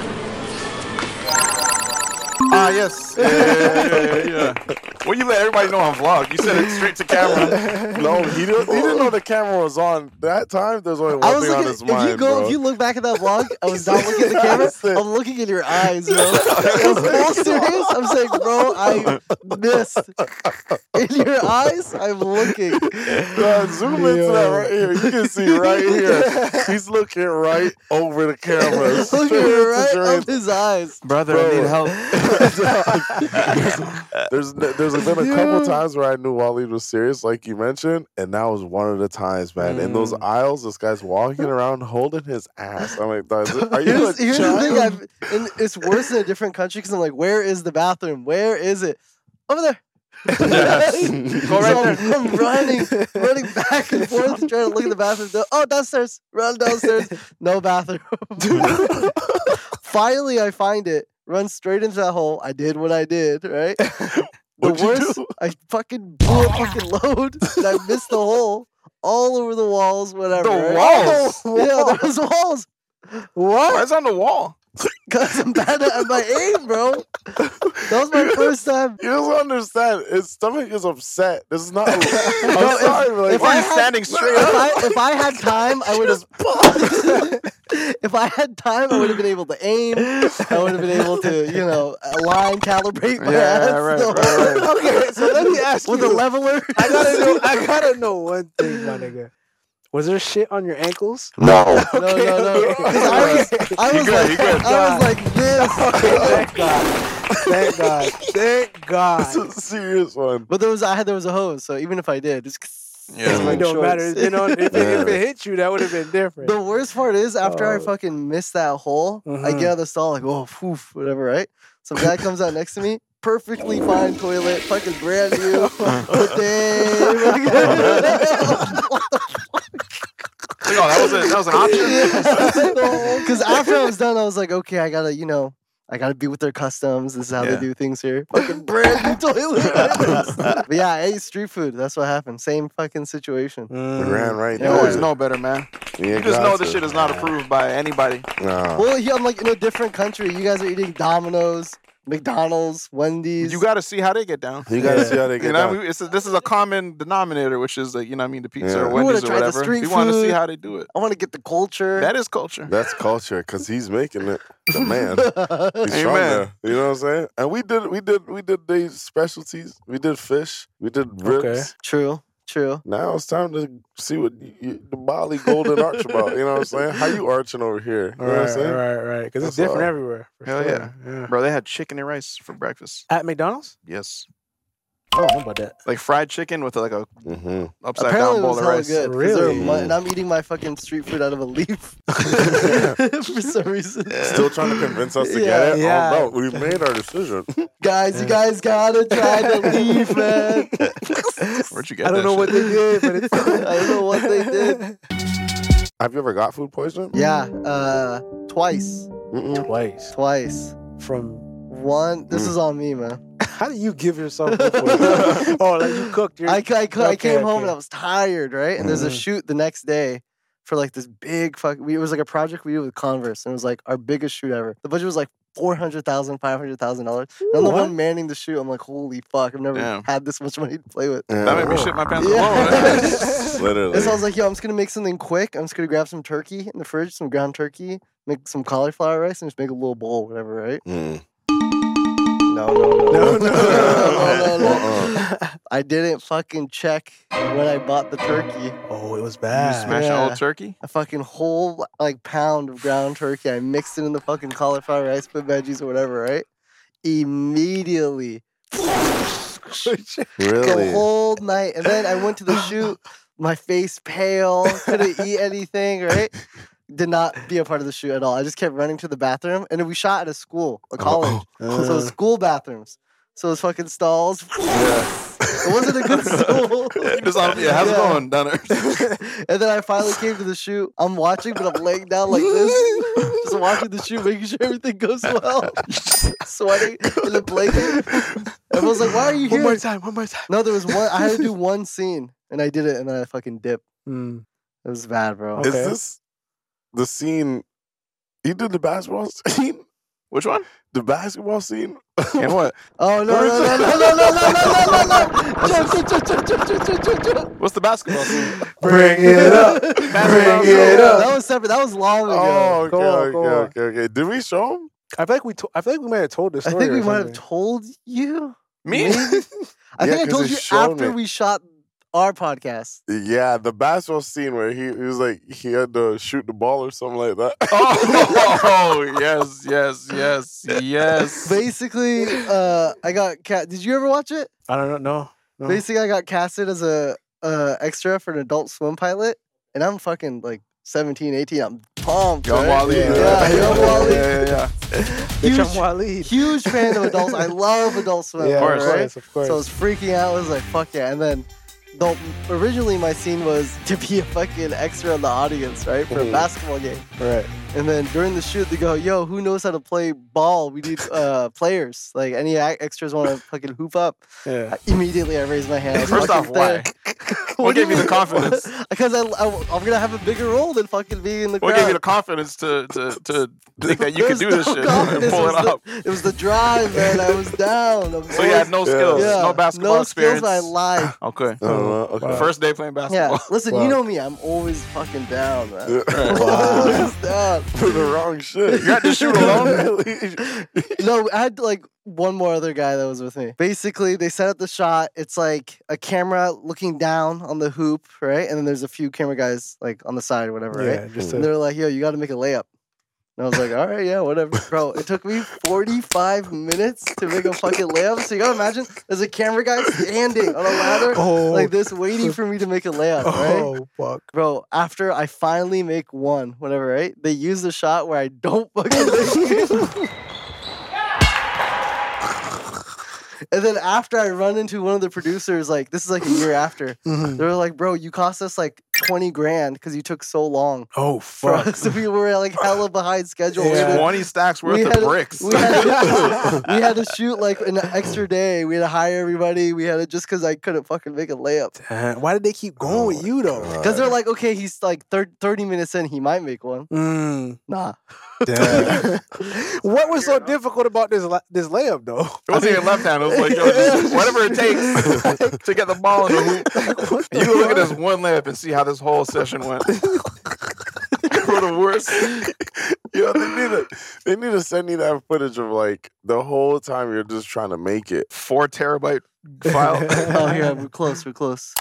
Ah, yes. Yeah, yeah, yeah, yeah. Well, you let everybody know on vlog. You said it straight to camera. No, he didn't, he didn't know the camera was on. That time, there's only one I was thing on looking. his If mind, you go, bro. if you look back at that vlog, I was not looking at the camera. I'm looking in your eyes, bro. I was all serious. I'm saying, bro, I missed. In your eyes, I'm looking. God, zoom into that right here. You can see right here. He's looking right over the camera. Looking straight into right Jermaine's- up his eyes. Brother, Bro. I need help. there's there's been a couple times where I knew Waleed was serious, like you mentioned, and that was one of the times, man. In those aisles, this guy's walking around holding his ass. I'm like, "Dog, is it- are you Here's, a here's the child?" thing. I've, and it's worse in a different country because I'm like, where is the bathroom? Where is it? over there. Go so right I'm, there. I'm running, running back and forth, trying to look at the bathroom. door. Oh, downstairs. Run downstairs. No bathroom. Finally, I find it. Run straight into that hole. I did what I did, right? The What'd you worst, do? I fucking blew a fucking load, and I missed the hole all over the walls, whatever. The right? walls? Yeah, there was walls. Why is it on the wall? Cause I'm bad at my aim, bro. That was my first time. You don't understand. His stomach is upset. This is not. I'm Bro, if- sorry, but like, if Why I are you had- standing straight If up? I, if I had time, I would have. If I had time, I would have been able to aim. I would have been able to, you know, align, calibrate my Yeah, ass. right, the right, whole- right. Okay, so let me ask With you. a leveler. I gotta know. I gotta know one thing, my nigga. Was there shit on your ankles? no. No, no, no. 'Cause I was, I was good, like, you good. I was like this. Thank God. Thank God. Thank God. This is a serious one. But there was, I had, there was a hose. So even if I did, just Yeah. It don't matter. You know, if, it, if it hit you, that would have been different. The worst part is after I Oh. fucking missed that hole, I Mhm. get out of the stall like, oh, poof, whatever, right? Some guy comes out next to me, perfectly fine toilet, fucking brand new. No, that was a, that was an option. Because after I was done, I was like, okay, I gotta, you know, I gotta be with their customs. This is how Yeah. they do things here. Fucking brand new toilet. But yeah, I ate street food. That's what happened. Same fucking situation. We ran right You Yeah. there. always know better, man. You You ain't just got know this to. shit is not approved by anybody. No. Well, yeah, I'm like in a different country. You guys are eating Domino's, McDonald's, Wendy's. You got to see how they get down. You gotta Yeah. see how they You get know, what I down. mean? it's a, this is a common denominator, which is like, you know, what I mean, the pizza Yeah. or We wanna Wendy's or try the whatever. street We want to see food. how they do it. I want to get the culture. That is culture. That's culture, cause he's making it. The man. He's from Amen. there. You know what I'm saying? And we did, we did, we did these specialties. We did fish. We did ribs. Okay. True, true. Now it's time to see what you, you, the Bali Golden Arch about. You know what I'm saying? How you arching over here? You know what I'm Right, saying? right, right. Because it's That's different all. everywhere. For Hell sure. yeah. yeah. Bro, they had chicken and rice for breakfast. At McDonald's? Yes. I don't know about that. Like fried chicken with like a Mm-hmm. upside Apparently, down it bowl was of hella rice. good. 'cause Really? they're mu- And I'm eating my fucking street food out of a leaf for some reason. Still trying to convince us to Yeah. get it? Yeah. Oh, no. We've made our decision. Guys, you guys gotta try the leaf, man. Where'd you get I don't that know shit? what they did, but it's I don't know what they did. Have you ever got food poisoning? Yeah, uh, twice, Mm-mm. twice. twice. From One, this Mm. is on me, man. how do you give yourself food poisoning? Oh, like you cooked your I, I, I Okay, came home okay. and I was tired, right? And there's a Mhm. shoot the next day for like this big fuck. We, it was like a project we did with Converse, and it was like our biggest shoot ever. The budget was like four hundred thousand, five hundred thousand dollars. I'm the What? one manning the shoot. I'm like, holy fuck! I've never Damn. had this much money to play with. Yeah. That made me shit my pants Yeah. alone. Literally. And so I was like, yo, I'm just gonna make something quick. I'm just gonna grab some turkey in the fridge, some ground turkey, make some cauliflower rice, and just make a little bowl, whatever, right? Mm. No, no, no, No, no, no. no, no. Uh-uh. I didn't fucking check when I bought the turkey. Oh, it was You bad. smash Yeah. an old turkey? A fucking whole like pound of ground turkey. I mixed it in the fucking cauliflower rice, put veggies or whatever, right? Immediately. Really? The whole night. And then I went to the shoot, my face pale, couldn't eat anything, right? Did not be a part of the shoot at all. I just kept running to the bathroom. And then we shot at a school, a college. So it was school bathrooms. So it was fucking stalls. It wasn't a good stool. You just, yeah, how's it Yeah. going down there? And then I finally came to the shoot. I'm watching, but I'm laying down like this. Just watching the shoot, making sure everything goes well. Sweating in the blanket. Everyone's like, why are you One here? more time, one more time. No, there was one. I had to do one scene, and I did it, and then I fucking dipped. Mm. It was bad, bro. Okay. Is this the scene? You did the basketball scene? Which one? The basketball scene? And what? Oh, no, no, no, no, no, no, no, no, no, no, no. Jump, jump, jump, jump, jump, jump, jump, jump, jump. What's the basketball scene? Bring it up. Bring it up. That was separate. That was long ago. Oh, okay, Go on, okay, go on. okay, okay. Did we show him? I feel like we. To- I feel like we might have told this I story. think we or might have something. told you. Me? Maybe? I Yeah, think I 'cause told it you showed after me. we shot our podcast. Yeah, the basketball scene where he, he was like, he had to shoot the ball or something like that. Oh, yes, yes, yes, yes. Basically, uh, I got cat. Did you ever watch it? I don't know. No. no. Basically, I got casted as a uh, extra for an Adult Swim pilot, and I'm fucking like seventeen, eighteen, I'm pumped. Young right? Waleed. Yeah, Yeah. Young Waleed. Yeah, yeah, yeah. Huge, Huge, Waleed. huge fan of Adult Swim. I love Adult Swim. Yeah, Of course. of right? course, of course. So I was freaking out. I was like, fuck yeah. And then the, originally my scene was to be a fucking extra in the audience, right? For a basketball game. Right. And then during the shoot, they go, yo, who knows how to play ball? We need uh, players. Like, any ac- extras want to fucking hoop up? Yeah. Immediately, I raised my hand. I was First off, fucking there. why? What gave you the confidence? Because I, I, I'm going to have a bigger role than fucking being in the What crowd. gave you the confidence to to, to think that you could do There's this no shit and confidence. pull it it was off? The, it was the drive, man. I was down. I'm So you had no skills, yeah, no basketball no experience. skills, but I lied. Okay. Uh, okay. First day playing basketball. Yeah, listen, Wow. you know me. I'm always fucking down, man. Wow. Always down. For the wrong shit. You had to shoot alone? No, I had like one more other guy that was with me. Basically, they set up the shot. It's like a camera looking down on the hoop, right? And then there's a few camera guys like on the side or whatever, Yeah, right? just And a, they're like, yo, you got to make a layup. And I was like, all right, yeah, whatever. Bro, it took me forty-five minutes to make a fucking layup. So you gotta imagine there's a camera guy standing on a ladder Oh. like this waiting for me to make a layup, right? oh fuck. Bro, after I finally make one, whatever, right? They use the shot where I don't fucking make it. And then after I run into one of the producers, like, this is like a year after, Mhm. they were like, bro, you cost us like twenty grand because you took so long Oh for fuck. us. We were like hella behind schedule. We Yeah. had to- twenty stacks worth we of had to- bricks. We had, to, we had to shoot like an extra day. We had to hire everybody. We had to just because I couldn't fucking make a layup. Damn, why did they keep going with you though? Because they're like, okay, he's like thir- thirty minutes in, he might make one. Mm, Nah. damn. What was so difficult about this la- this layup though? It wasn't your left hand. It was like, yo, just whatever it takes to get the ball in the hoop. You can look at this one layup and see how this whole session went. For the worst. Yo, they need to they need to send you that footage of like the whole time you're just trying to make it. Four terabyte file. Oh, here, we're close, we're close.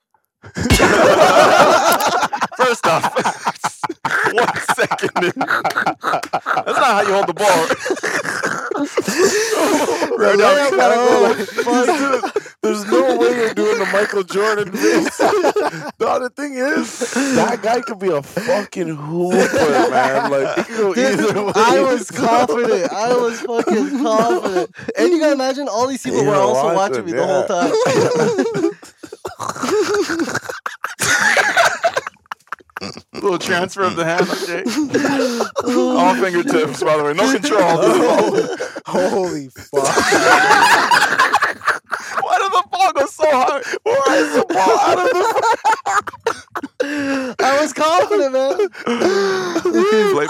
First off, one second in. That's not how you hold the ball. Right now, you gotta go like, There's no way you're doing the Michael Jordan face. The other thing is, that guy could be a fucking hooper, man. Like, he could go Dude, either way. I was confident. I was fucking confident. And you gotta imagine all these people You were were also watching, watching me the whole yeah. time. little transfer of the hand. Okay. All fingertips, by the way. No control. Holy fuck. Why did the ball go so hard? Why is the ball out of the I was confident, man. play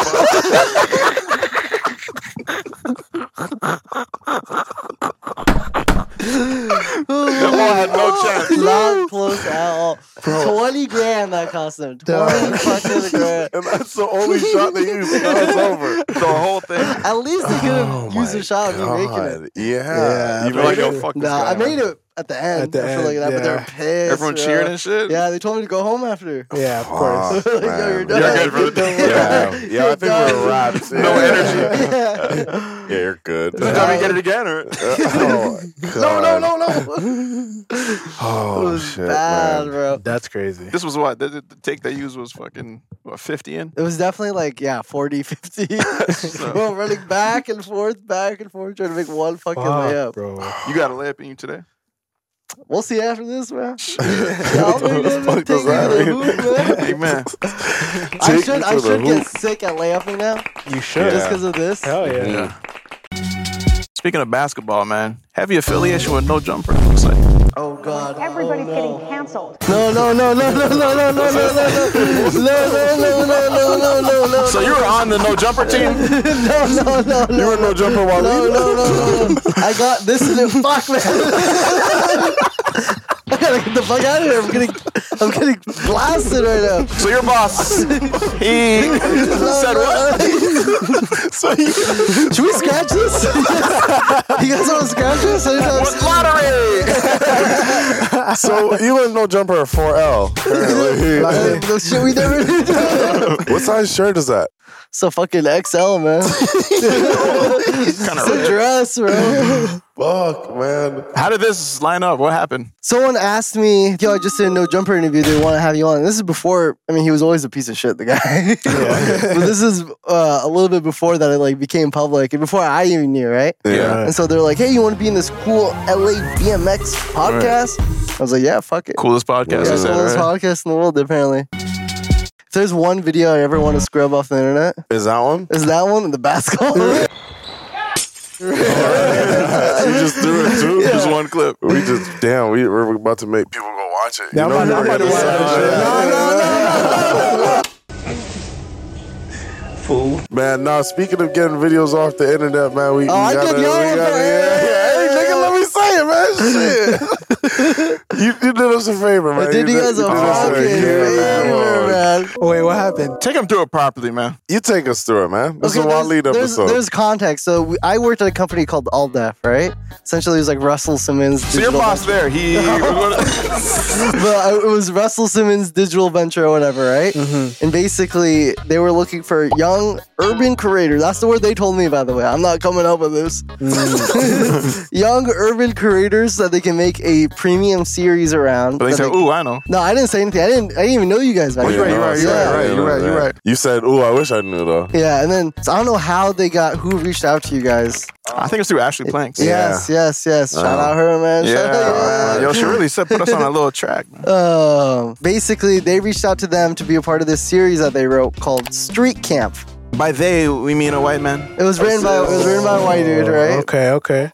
That ball had no chance. Not close at all. twenty grand that cost them. twenty fucking grand. And that's the only shot they used. Now it's over. The whole thing. At least they could have used a shot of me making it. God. Yeah. Yeah, You You're like, made yo, it? fuck this Nah, guy. I made it at the end. At the I feel like end, that, but they were yeah. pissed. Everyone bro. cheering and shit? Yeah, they told me to go home after. Yeah, of course. Fuck, Like, yo, man. you're done. You're good for the day. Yeah, yeah, I think we're wrapped. No energy. Yeah. Yeah, you're good. This time you get it again, or? Oh, No, no, God. no, no. Oh, it was shit, bad, man. bro. That's crazy. This was what? The, the the take they used was fucking, what, fifty in? It was definitely like, yeah, forty, fifty. Bro, running back and forth, back and forth, trying to make one fucking Fuck, layup. bro. You got a layup in you today? We'll see after this, man. I'll make it fuck take does me to that the mean? hoop, man. Hey, man. I Take should, me I to the should get hoop. sick at layupping now, You should. just because of this. Hell yeah. Yeah. Speaking of basketball, man, heavy affiliation with No Jumper. Looks like. Oh God. Everybody's oh, getting no. canceled. No, no, no, no, no, no, no, no, no, no, no, no, no, no, no, no, no. So you were on the No Jumper team? No, no, no, no. You were No Jumper while No, leading? no, no, no, no. I got this is it. Fuck, man. I gotta get the fuck out of here. I'm getting, I'm getting blasted right now. So your boss, he said what? So you, should we scratch this? You guys want to scratch this? What lottery? So you and No Jumper are four L. Apparently. The shit we never did. What size shirt is that? So fucking X L, man. Kind of It's a dress, bro. Fuck, man. How did this line up? What happened? Someone asked me, yo, I just did a No Jumper interview. They want to have you on. This is before, I mean, he was always a piece of shit, the guy. But this is uh, a little bit before that it like became public and before I even knew, right? Yeah. And so they're like, hey, you want to be in this cool L A B M X podcast? Right. I was like, yeah, fuck it. Coolest podcast. Yeah, I said, coolest right? podcast in the world, apparently. If there's one video I ever want to scrub off the internet, Is that one? is that one, the basketball. You just threw it too? Just one clip. We just, damn, we, we're about to make people go watch it. Yeah, I'm about to- I'm about to watch that shit. Fool. Man, nah, speaking of getting videos off the internet, man, we, Oh, we I gotta, did we yours, gotta, man. yeah, yeah. Hey, nigga, let me say it, man. Shit. you, you did us a favor, man. I did you guys a did us fucking favor, man. Wait, what happened? Take him through it properly, man. You take us through it, man. This Okay, is a there's, Waleed there's, episode. there's context. So we, I worked at a company called All Def, right? Essentially, it was like Russell Simmons. So your boss there, he... But I- it was Russell Simmons' digital venture or whatever, right? Mm-hmm. And basically, they were looking for young urban creators. That's the word they told me, by the way. I'm not coming up with this. Mm. Young urban creators that they can make a premium series around. But they that said, ooh, I know. No, I didn't say anything. I didn't. I didn't even know you guys back Oh, you're then. right, you're right, you're Yeah. right, right, you're right, you're right. You said, ooh, I wish I knew, though. Yeah, and then so I don't know how they got who reached out to you guys. I think it's through Ashley Planks. Yes, yes, yes. Shout Uh, out her, man. Yeah, Shout out, man. Yo, she really said put us on a little track, man. Um, basically, they reached out to them to be a part of this series that they wrote called Street Camp. By they, we mean a white man. It was written by it was written by a white dude, right? Okay, okay.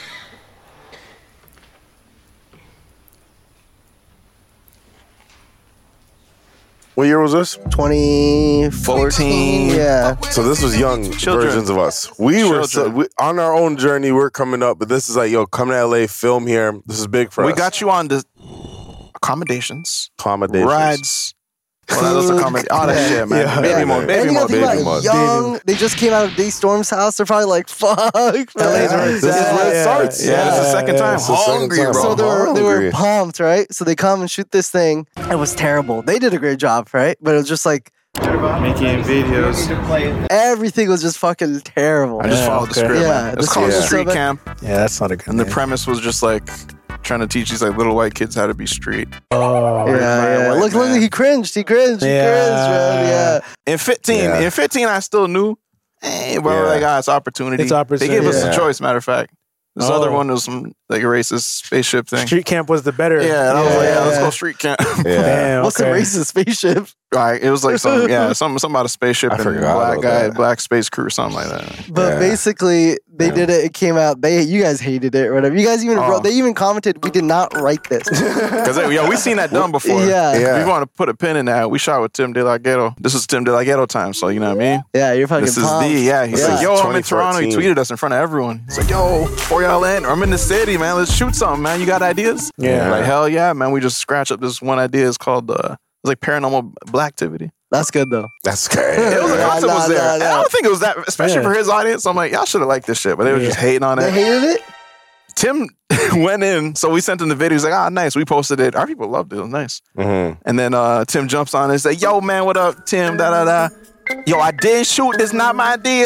What year was this? twenty fourteen. Yeah. So this was young Children. versions of us. We were so, Children. we, on our own journey. We're coming up, but this is like, yo, come to L A, film here. This is big for We us. got you on the accommodations, accommodations, rides. Well, that's accommodation. All that shit, man. Yeah. Baby Yeah. more, And baby you more, gotta think baby about more. it, young. They just came out of D Storm's house. They're probably like, fuck. man. This is where it starts. Yeah, this is the second time. It's the second Hungry, time. bro. So they were, they were Hungry. pumped, right? So they come and shoot this thing. It was terrible. They did a great job, right? But it was just like Making videos. everything was just fucking terrible. I just Yeah, followed the okay. script, Yeah, man. It's the called script was Street so bad. Camp. Yeah, that's not a good And the name. premise was just like trying to teach these like little white kids how to be street. Oh, Yeah, by a yeah. white Look, look, man. he cringed. He cringed. He Yeah. cringed, man. Yeah. In fifteen, Yeah. in fifteen, I still knew. Hey, bro, Yeah. like, ah, it's opportunity. It's opportunity. They gave us Yeah. a choice, matter of fact. This Oh. other one was some like a racist spaceship thing. Street Camp was the better. Yeah, and I was like, yeah, let's Yeah. go street camp. Yeah. Damn, What's okay. the racist spaceship? Right, it was like some, yeah, some, something about a spaceship I and forgot black about guy, that. black space crew, something like that. But Yeah. basically, they did it. It came out. They, you guys hated it or whatever. You guys even Oh. wrote. They even commented, "We did not write this." Because yo, we seen that done before. Yeah. Yeah. If we want to put a pin in that, we shot with Tim De La Ghetto. This is Tim De La Ghetto time, so you know what I mean? Yeah, you're fucking This is pumped. the, yeah. He's Yeah. like, yo, I'm in Toronto. He twenty fourteen. tweeted us in front of everyone. He's like, yo, before y'all in, or I'm in the city, man. Let's shoot something, man. You got ideas? Yeah. Like, hell yeah, man. We just scratch up this one idea. It's called, uh, it's like Paranormal Black Activity. That's good though. That's great. It was, the Nah, concept nah, was there. nah, And I nah. don't think it was that, especially Yeah. for his audience. I'm like, y'all should have liked this shit, but they were just hating on They it. hated it. Tim went in, so we sent him the video. He's like, ah, nice. We posted it. Our people loved it. It was nice. Mm-hmm. And then uh, Tim jumps on and says, yo, man, what up, Tim? Da da da. Yo, I did shoot. This not my idea.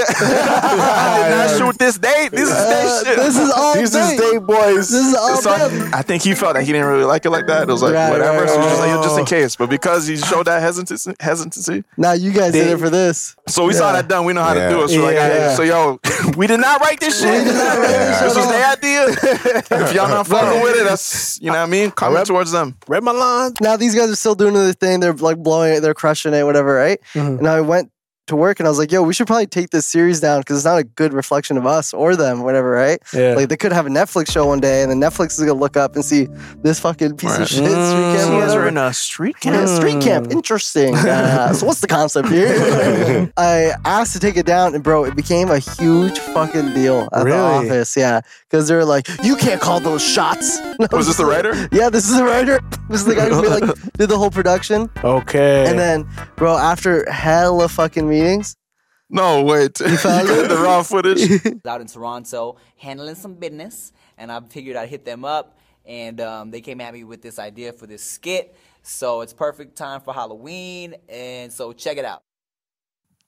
I did not shoot this date. This is Uh, their shit. this is all These day. is day boys. This is all So them. I, I think he felt that he didn't really like it like that. It was like, Right, whatever. right, So he was just like, yo, just in right. case. But because he showed that hesitancy, hesitancy Now you guys did They- it for this. so we saw Yeah. that done. We know how Yeah. to do it. So, like, Yeah. hey, so yo, we did not write this shit. did not write this This shit was at their idea. If y'all not fucking with it, that's, you know what I mean? Comment towards them. Read my lines. Now these guys are still doing their thing. They're like blowing it. They're crushing it. Whatever, right? Mhm. And I went to work and I was like, yo, we should probably take this series down because it's not a good reflection of us or them, whatever, right? Yeah. Like they could have a Netflix show one day and then Netflix is gonna look up and see this fucking piece Right. of shit street camp. You guys whatever. are in a street camp. Yeah, street camp, interesting. Uh, so what's the concept here? I asked to take it down, and bro, it became a huge fucking deal at Really? the office. Yeah, because they're like, you can't call those shots. And I Was this the like, writer? Yeah, this is the writer. This is the guy who like did the whole production. Okay. And then, bro, after hella fucking meetings, No, wait. You found got it? the raw footage? out in Toronto handling some business, and I figured I'd hit them up, and um, they came at me with this idea for this skit. So it's perfect time for Halloween, and so check it out.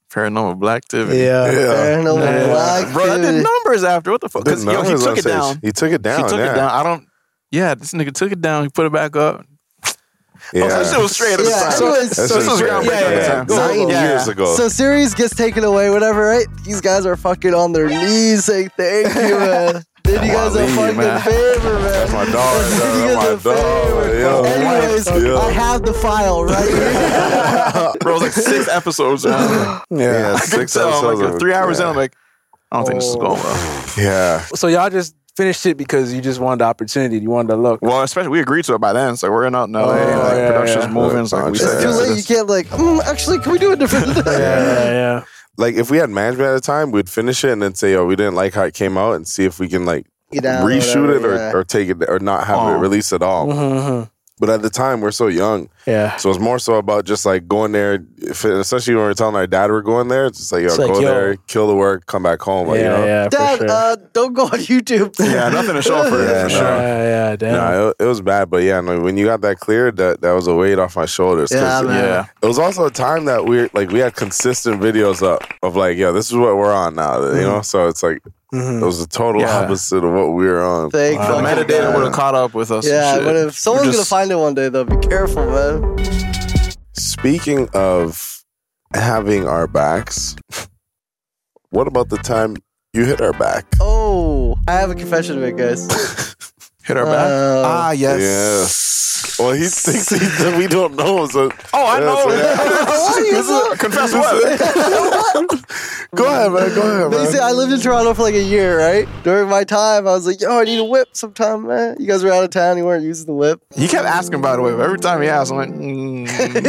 Paranormal Black activity. Yeah. Paranormal Yeah. Black Bro, I did activity. numbers after. What the fuck? Did Because yo, he numbers took on it stage. down. He took it down. He took yeah. it down. I don't. Yeah, this nigga took it down. He put it back up. Yeah. Oh, that shit was straight at the Yeah, time. anyways- So That this shit was was groundbreaking great. at the Yeah, time. yeah. Nine Yeah. years ago. So series gets taken away, whatever, right? These guys are fucking on their knees saying thank you, man. Did you guys a Waleed, fucking man. favor, man. That's my dog. Did you That's guys my a favor. dog. Yo, Anyways, yo. I have the file right here. Bro, it was like six episodes. Man. Yeah, I could six tell. I'm episodes. like, of- three hours in, yeah. I'm like, I don't think this is going well. Yeah. So y'all just finished it because you just wanted the opportunity. You wanted to look. Well, especially we agreed to it by then, so we're in out in L A. Oh, and, like, yeah, production's yeah. moving. So like, we It's said, It's too yeah, late. You this- can't like, mm, actually, can we do it different? Yeah, yeah, yeah. Like if we had management at the time, we'd finish it and then say, "Oh, we didn't like how it came out," and see if we can like Get out, reshoot whatever, it or, yeah. or take it or not have Oh. it released at all. Mm-hmm. But at the time, we're so young, Yeah. so it's more so about just like going there. If it, especially when we're telling our dad we're going there, it's just like, yo, It's go like, yo. there, kill the work, come back home. Like, yeah, you know? yeah, for Dad, sure. uh, don't go on YouTube. yeah, nothing to show for it, Yeah, for no. sure. yeah, yeah, damn. No, it, it was bad, but yeah, no, when you got that cleared, that that was a weight off my shoulders. 'cause Yeah, man. Yeah. It was also a time that we like we had consistent videos up of like, yo, this is what we're on now, you know. So it's like Mhm. it was the total Yeah. opposite of what we were on. Thank The fucking metadata God. would have caught up with us. and Yeah, shit. but if someone's We're gonna just- find it one day, though, be careful, man. Speaking of having our backs, what about the time you hit our back? Oh, I have a confession to make, guys. hit our back. Uh, ah, yes. Yeah. Well, he thinks he, that we don't know. So Oh, I Yeah, know. so yeah. Why you so- Confess what? go ahead, man. Go ahead, man. Basically, I lived in Toronto for like a year, right? During my time, I was like, yo, I need a whip sometime, man. You guys were out of town, you weren't using the whip. He kept asking, by the way. Every time he asked, I'm like, mm,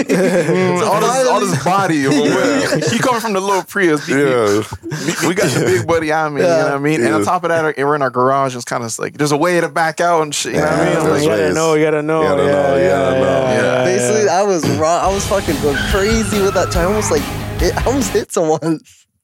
mm, So all, this, all finally- this body. Of a whip. He coming from the little Prius. We- Yeah. We got the big buddy on me, you Yeah. know what I mean? And on Yeah. top of that, we're in our garage. It's kind of like, there's a way to back out and shit, you know what I Yeah, mean? there's Like, You gotta ways. know, you gotta know. You gotta yeah, know, you yeah, gotta know. yeah, yeah, Basically, yeah. I was raw. I was fucking going crazy with that time. I almost like, it, I almost hit someone.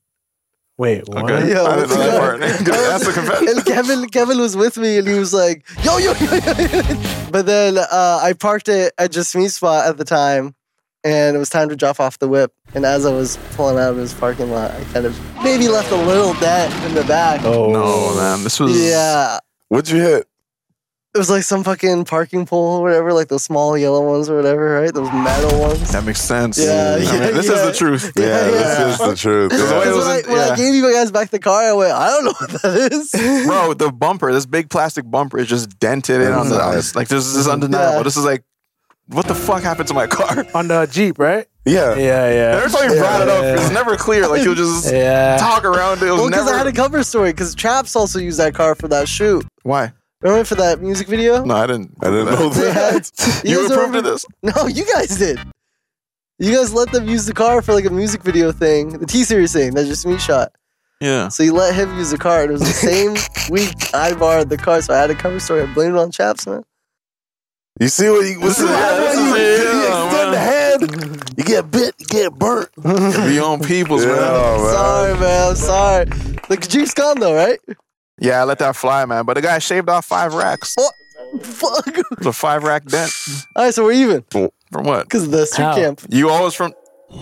Wait, what? Okay. Yo, I didn't know that part. That's the confession. And Kevin, Kevin was with me, and he was like, "Yo, yo, yo, yo." yo. But then uh, I parked it at Just Me spot at the time, and it was time to drop off the whip. And as I was pulling out of his parking lot, I kind of maybe left a little dent in the back. Oh No, man. This was. Yeah, What'd you hit? it was like some fucking parking pole or whatever, like those small yellow ones or whatever, right? Those metal ones. That makes sense. Yeah, I mean, yeah, this yeah. is the truth. Yeah, Yeah, this yeah. is the truth. Because the way it Because was when, I, in- when I yeah. gave you guys back the car, I went, I don't know what that is. Bro, the bumper, this big plastic bumper is just dented in on the, on this, like, this is undeniable. Yeah. This is like, what the fuck happened to my car? On the Jeep, right? Yeah. Yeah, yeah. Every time you brought it up, it's never clear. Like, you'll just Yeah. talk around it. It was Well, because never. I had a cover story, because Traps also used that car for that shoot. Why? Remember for that music video? No, I didn't. I didn't know They had- that. You You guys approved of remember- this? No, you guys did. You guys let them use the car for like a music video thing, the T-Series thing, that Just Me shot. Yeah. So you let him use the car. And it was the same week I borrowed the car, so I had a cover story. I blamed it on Chaps, man. You see what you, This what's is- yeah, this you, is it, you yeah, extend the man. hand, you get bit, you get burnt. Be on people's, Yeah, man. man. Sorry, man. I'm sorry. The Jeep's gone though, right? Yeah, I let that fly, man. But the guy shaved off five racks. What? Fuck. It was a five rack dent. All right, so we're even From what? because of the street How? camp. You always from.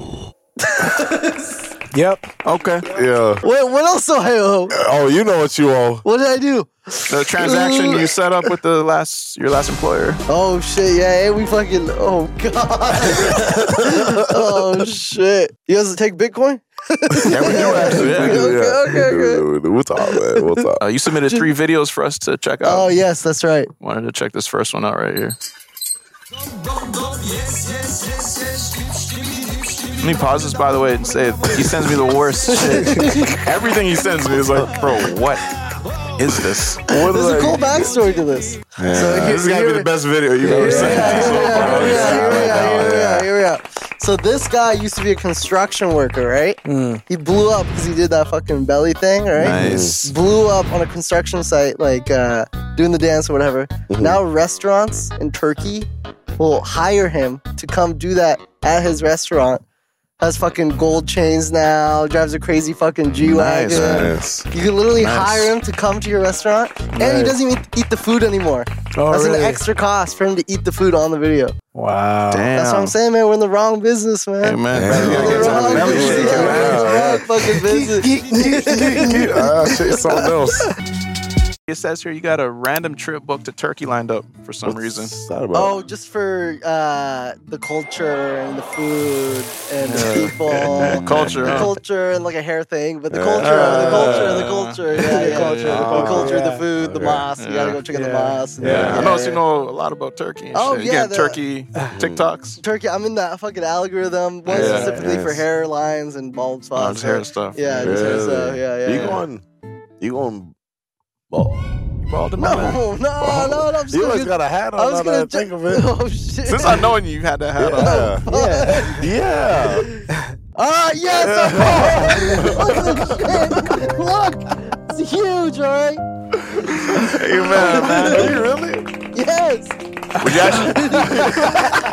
Yep. Okay. Yeah. What? What else do I owe? Oh, you know what you owe. What did I do? The transaction you set up with the last your last employer. Oh shit! Yeah, and we fucking. Oh god. Oh shit! You guys take Bitcoin? Yeah, we do actually. Yeah. Okay, okay, okay. We'll talk, man. We'll talk. Uh, you submitted three videos for us to check out. Oh yes, that's right. Wanted to check this first one out right here. Let me pause this, by the way, and say he sends me the worst shit. Everything he sends me is like, bro, what is this? What There's is a that? cool backstory to this. Yeah. So here- This is gonna be here- the best video you've ever Here seen. we are, here we are, here we are, here we are, here we Yeah. are, here we are. So this guy used to be a construction worker, right? He blew up because he did that fucking belly thing, right? Nice. Blew up on a construction site, like uh, doing the dance or whatever. Now restaurants in Turkey will hire him to come do that at his restaurant. Has fucking gold chains now, drives a crazy fucking G-Wagon. Nice, man. Yes. You can literally Nice. hire him to come to your restaurant, and he Nice. doesn't even eat the food anymore. Oh, That's really? an extra cost for him to eat the food on the video. Wow. Damn. That's what I'm saying, man. We're in the wrong business, man. Hey, man. Yeah. We're in the wrong Yeah. business. Yeah. We're in the wrong fucking business. Ah, shit, something else. It says here you got a random trip booked to Turkey lined up for some reason. What's that about? Oh, just for uh, the culture and the food and the people. Culture, The huh? culture and like a hair thing, but the Yeah. culture, the culture, the culture. Yeah, yeah. culture, the the culture, culture, the yeah. food, the Okay. mosque. You gotta go check out the Yeah. mosque. and- Yeah, I yeah, noticed yeah. you know a lot about Turkey and Oh, shit. You yeah, get the- Turkey TikToks. Turkey, I'm in that fucking algorithm. One Yeah. specifically for Yes. hairlines and bald spots. Oh, just hair stuff. Yeah, just hair stuff. Yeah, yeah. You yeah. going? You going? Bald? Bald in my No, man. no, no, no. I'm just You gonna always get- got a hat on. I was now gonna that I think of it. Oh shit. Since I knowing you, you had that hat on. Yeah. Yeah. Ah, yes! I know. Look at this shit. Look! It's huge, alright? Hey, man, man. Are you really? Yes! Would you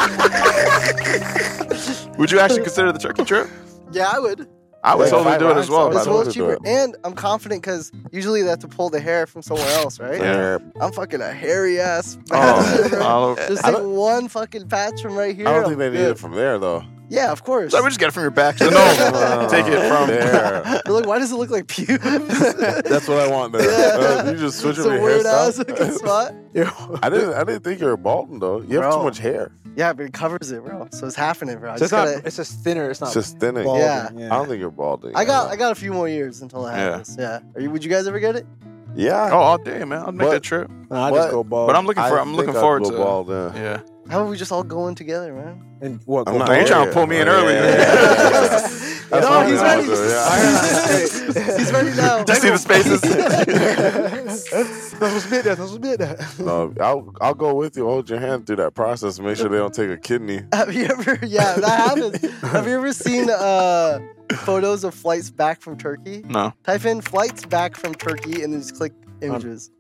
actually? Would you actually consider the Turkey trip? Yeah, I would. I would Yeah, totally five do it as racks, well. I by It's the would well way. do cheaper. it. And I'm confident because usually they have to pull the hair from somewhere else, right? Yeah. I'm fucking a hairy ass. Oh, all over. Just I take don't- one fucking patch from right here. I don't I'm think they need good. it from there though. Yeah, of course. So we just get it from your back. So no, take it from there. They're like, why does it look like pubes? That's what I want there. Yeah. Uh, you just switch It's up a your weird ass hairstyle. looking spot. I didn't. I didn't think you were balding though. You have Bro. too much hair. Yeah, but it covers it, bro. So it's happening, bro. I So it's just not. gotta. It's just thinner. It's not. It's just thinning. balding, Yeah. I don't think you're balding. I got. I got a few more years until it Yeah. happens. Yeah. Are you? Would you guys ever get it? Yeah. Oh, all day, man. I'll make What? that trip. No, I What? just go bald. But I'm looking for. I I'm looking think I'd forward go to. bald, yeah. Yeah. How about we just all go in together, man? And what? I'm go not Oh, you bald? trying to pull me in Yeah, early? yeah, yeah. That's No, what he's I'm ready. gonna do, yeah. He's ready now. Do you see the spaces? That was mid. That was mid. No, I'll I'll go with you. Hold your hand through that process and make sure they don't take a kidney. Have you ever? Yeah, that happens. Have you ever seen uh, photos of flights back from Turkey? No. Type in flights back from Turkey and then just click images.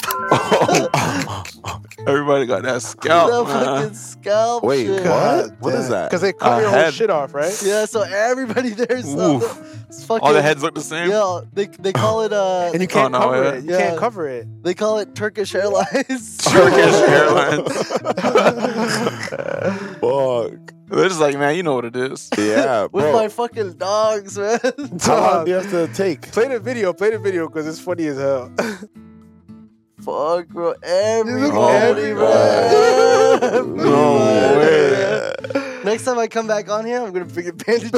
Everybody got that the scalp. man. fucking scalp. Wait, shit. what? What is that? Because they cut A your whole head. shit off, right? Yeah, so everybody there saw Oof. the- it's fucking. All the heads look the same. Yeah, they they call it uh. And you can't Oh, no, cover yeah. it. You Yeah. can't cover it. They call it Turkish Airlines. Turkish Airlines. Fuck. They're just like, man, you know what it is. Yeah, With bro. my fucking dogs, man. How long do you have to take? Play the video. Play the video because it's funny as hell. Fuck, bro. Everybody, Oh, bro. God. Everybody, No way. man. Next time I come back on here, I'm gonna bring bandages.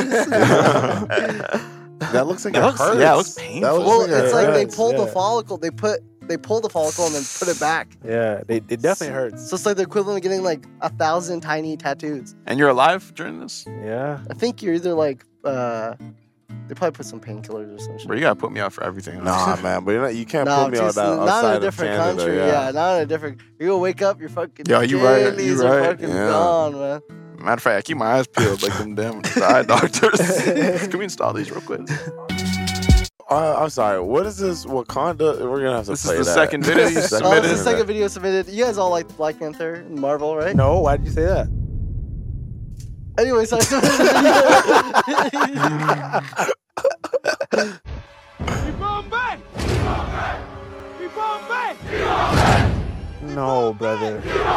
That looks like It it, looks- hurts. yeah, it looks painful. That looks Well, like it it's like they hurts. pull the yeah. follicle. They put they pull the follicle and then put it back. Yeah, they, it definitely hurts. So it's like the equivalent of getting like a thousand tiny tattoos. And you're alive during this? Yeah. I think you're either like uh, they probably put some painkillers or some shit. Bro, you gotta put me out for everything. Nah, man, but you're not, you can't No, put me too on that soon. Not in outside a of different Canada. country. Yeah. Yeah. not in a different. You're gonna wake up, you're fucking. Yeah, you right, you dailies are right. fucking Yeah. gone, man. Matter of fact, I keep my eyes peeled like them damn eye doctors. Can we install these real quick? Uh, I'm sorry. What is this Wakanda? We're gonna have to This is play the that. second video you Oh, submitted. this is the second video submitted. You guys all like Black Panther and Marvel, right? No, why did you say that? Anyway, so I submitted the video. No, brother.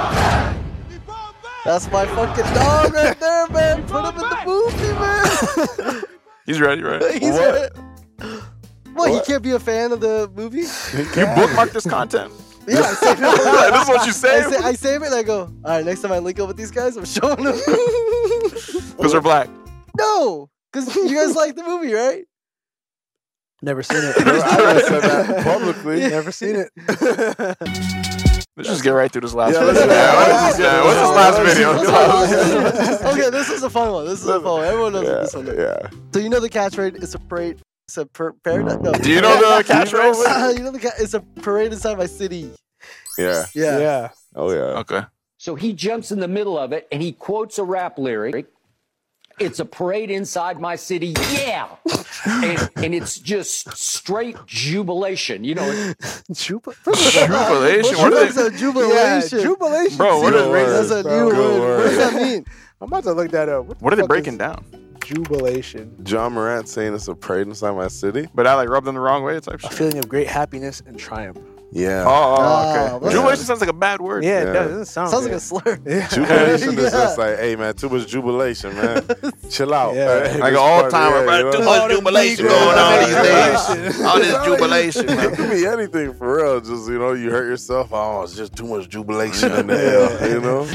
That's my fucking dog right there, man. Put him in the movie, man. He's ready, right? He's What? What? What? You can't be a fan of the movie? You bookmark this content. Yeah, I save it. This is what you I, say? sa- I save it and I go, all right, next time I link up with these guys, I'm showing them. Because they're black. No, because you guys like the movie, right? Never seen it. I never said that publicly. Never seen it. Let's just get right through this last Yeah, video. let's- Yeah, what's this, yeah, what's this last video? Okay, this is a fun one. This is a fun one. Everyone knows Yeah, this one. yeah. So you know the catchphrase, it's a parade. It's a per- parade. No. Do you know the catchphrase? you know the ca- it's a parade inside my city. Yeah. Yeah. Yeah. Oh yeah. Okay. So he jumps in the middle of it and he quotes a rap lyric. It's a parade inside my city, yeah, and, and it's just straight jubilation. You know, Jubilation? What What is are a jubilation? Yeah, jubilation. Bro, what Good is That's a word, new bro. word. Good What does word. that mean? I'm about to look that up. What, What are the they fuck breaking is down? Jubilation. John Morant saying it's a parade inside my city. But I like rubbed them the wrong way type A shit. feeling of great happiness and triumph. Yeah. Oh, Oh, okay. Jubilation sounds like a bad word. Yeah, it Yeah. does. It doesn't sound Sounds good. like a slur. Yeah. Jubilation is Yeah. just like, hey man, too much jubilation, man. Chill out. Yeah. Hey, Like an this all party, timer, yeah, bro. you know? Too much jubilation going on these days. All this jubilation, It man. could be anything for real. Just, you know, you hurt yourself. Oh, it's just too much jubilation in the air, you know?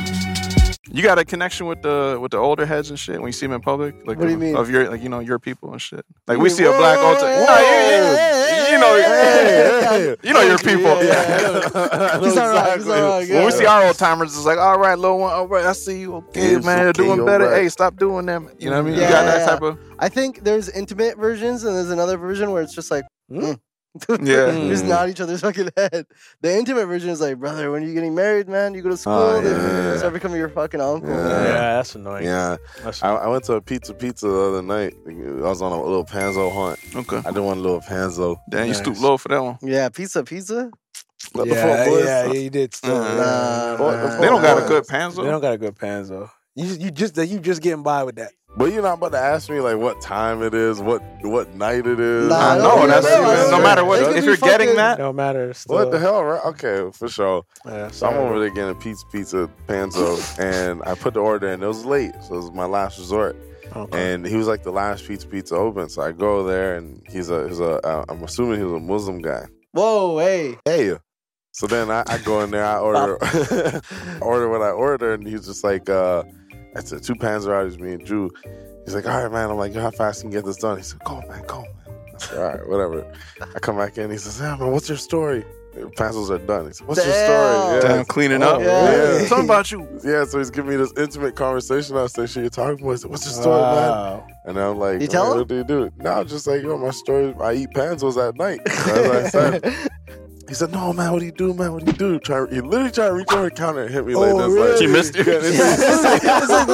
You got a connection with the with the older heads and shit when you see them in public? Like What do you of, mean? Of your like you know your people and shit. Like You we mean, see a black whoa, old time. hey, No, you, hey, you know, hey, hey, you know your people. Yeah, yeah. He's all right. He's all right. When we yeah. see our old timers, it's like, all right, little one, all right, I see you. Okay, It's man, you're okay, doing you're better. right. Hey, stop doing them. You know what I mean? Yeah, you got that yeah, type of. I think there's intimate versions and there's another version where it's just like, mm. Yeah. You just nod each other's fucking head. The intimate version is like, brother, when are you getting married, man? You go to school, Oh, they yeah, yeah. start becoming your fucking uncle. Yeah. Yeah, that's annoying. Yeah. That's I, I went to a pizza pizza the other night. I was on a little Panzo hunt. Okay. I did one little Panzo. Damn, you Nice. stoop low for that one. Yeah, pizza, pizza. What the yeah, fuck, boys? yeah, yeah, you did. Still, Uh, yeah. Nah, What the nah, fuck? They don't got a nah. good They panzo. don't got a good pans though. You just, you just, you just getting by with that. But you're not about to ask me like what time it is, what what night it is. Nah, I I know don't that's know. I no don't matter know. what. It could If be you're getting fucking- that, No matter. Still, What the hell, right? Okay, for sure. Yeah, So I'm sorry. over there getting a pizza pizza Panzo, and I put the order in. It was late, so it was my last resort. Okay. And he was like the last pizza pizza open. So I go there, and he's a he's a uh, I'm assuming he was a Muslim guy. Whoa, hey. Hey. So then I, I go in there, I order I order what I order, and he's just like, uh, I said two Panzerotis, me and Drew. He's like, all right, man. I'm like, how fast can you get this done? He said, go, man, go, man. I said, all right, whatever. I come back in, he says, yeah, man, what's your story? Panzos are done. He said, what's your story? Damn, cleaning up. Yeah. Yeah. Something about you. Yeah, so he's giving me this intimate conversation. I say, shit, you're talking about? He said, what's your story, man? Wow. And I'm like, You tell "Man, him?" what do you do? No, I'm just like, yo, my story, I eat Panzos at night. As I said. He said, no, man, what do you do, man? What do you do? Try, he literally tried to reach over the counter and hit me like Oh, this. really? Like, She missed you. Yeah, it's It's like, it's like,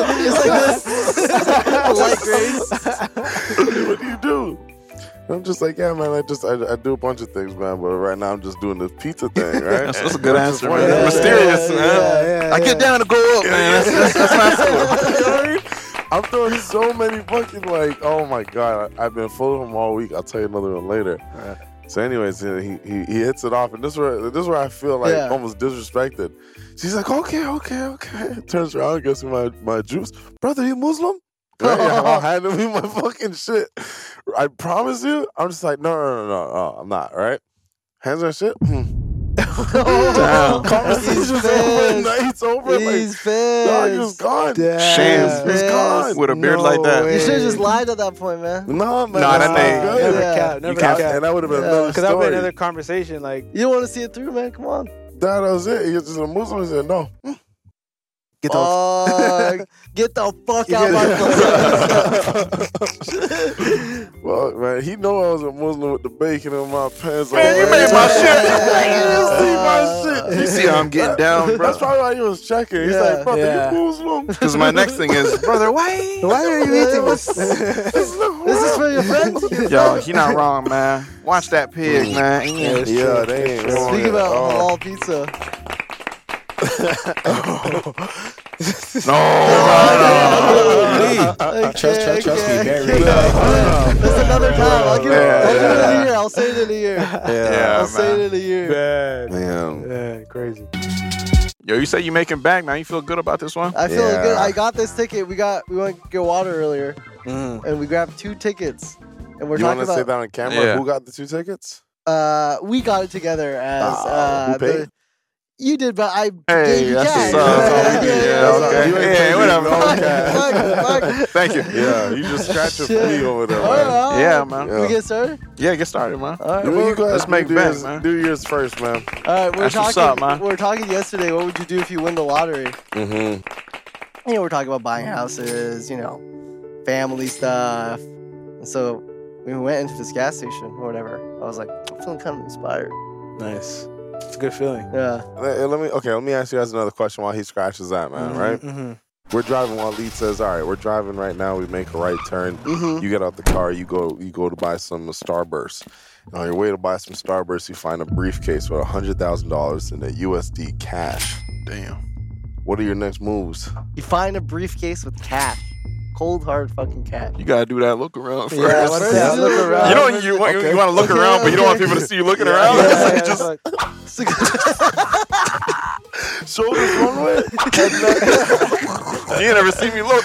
it's like this. Light grace. like, what do you do? I'm just like, yeah, man, I just, I, I do a bunch of things, man, but right now I'm just doing this pizza thing, right? That's, that's a good That's answer, just man. funny. Mysterious, yeah, man. yeah, yeah, I get yeah. down to go up, man. That's, that's, that's my story. I'm throwing so many fucking, like, oh my God. I, I've been following him all week. I'll tell you another one later. So anyways, he, he he hits it off, and this is where this is where I feel like Yeah. almost disrespected. She's like, okay, okay, okay. Turns around, gives me my, my juice. Brother, you Muslim? Right? Yeah, handing me my fucking shit. I promise you. I'm just like, no, no, no, no, no, I'm not, right? Hands on shit. Hmm. Damn. Conversation's He's over, pissed. night's over. He's like, dog, he was pissed. gone. Shame. He's gone. With a beard like that. You should have just lied at that point, man. No, man. Nah, that that's ain't- not good. Never Yeah. cap. Never You can't- cap. And that would have been Yeah. another Because that would be story. another conversation. Like, You don't want to see it through, man. Come on. That was it. He was just a Muslim. He said, no. get the Uh, get the fuck You out get- my place. Well, man, he know I was a Muslim with the bacon in my pants. Man, you made my shit. You see my shit. You see how I'm getting down, bro. That's probably why he was checking. He's Yeah. like, brother, Yeah. you Muslim. Because my next thing is, brother, why? Why are you eating this? This is for your friends. Yo, he not wrong, man. Watch that pig, man. Yeah, it's Yeah, true. they ain't wrong. Speak at about all. halal pizza. No, no, Okay, Trust- trust- trust me, okay, very okay. well. That's another time. I'll give it. Yeah, I'll give it yeah. a year. I'll say it in a year. Yeah, I'll say man. it in a year. Bad. Damn. Yeah, crazy. Yo, you say you making back, man. You feel good about this one? I feel Yeah. good. I got this ticket. We got. We went to get water earlier, Mm. and we grabbed two tickets. And we're You want talking to say about. that on camera? Yeah. Who got the two tickets? Uh, we got it together as. Ah, uh, who paid? the- you did, but I Hey, gave you that's cash. what's up. Yeah, Yeah, yeah, okay. You ain't Yeah, paid me whatever. no Fuck, cash. fuck, fuck. Thank you. Yeah, you just scratch your Shit. flea over there, All right, man. all right. Yeah, man. We Yeah. get started. Yeah, get started, man. All right. You, well, you go ahead Let's and make do back, yours, man. Do yours first, man. all right. We're That's what's talking. up, man. We were talking yesterday. What would you do if you win the lottery? Mm-hmm. You know, we're talking about buying houses. You know, family stuff. And so we went into this gas station or whatever. I was like, I'm feeling kind of inspired. Nice. It's a good feeling. Yeah. Let, let me okay. Let me ask you guys another question while he scratches that, man. Right? Mm-hmm. We're driving while Lead says, "All right, we're driving right now. We make a right turn. Mhm. You get out the car. You go. You go to buy some Starburst. And on your way to buy some Starburst, you find a briefcase with a hundred thousand dollars in a U S D cash. Damn. What are your next moves? You find a briefcase with cash. Cold hard fucking cash. You gotta do that look around first. Yeah, what's that? Look around. You know, you want, Okay. you want to look Okay, around, but you don't want okay. people to see you looking Yeah, around. yeah, It's like Yeah, just it's like, That's a good. Shoulders one way. You ain't never seen me look.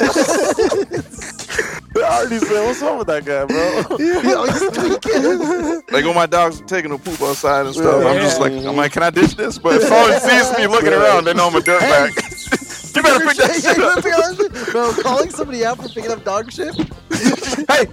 I already said, what's wrong with that guy, bro? Yo, he's tweaking. Like when my dogs are taking a poop outside and stuff, I'm just like, I'm like, can I ditch this? But if someone sees me looking around, they know I'm a dirtbag. You better pick that shit up. Pick that shit. Bro, calling somebody out for picking up dog shit. Hey.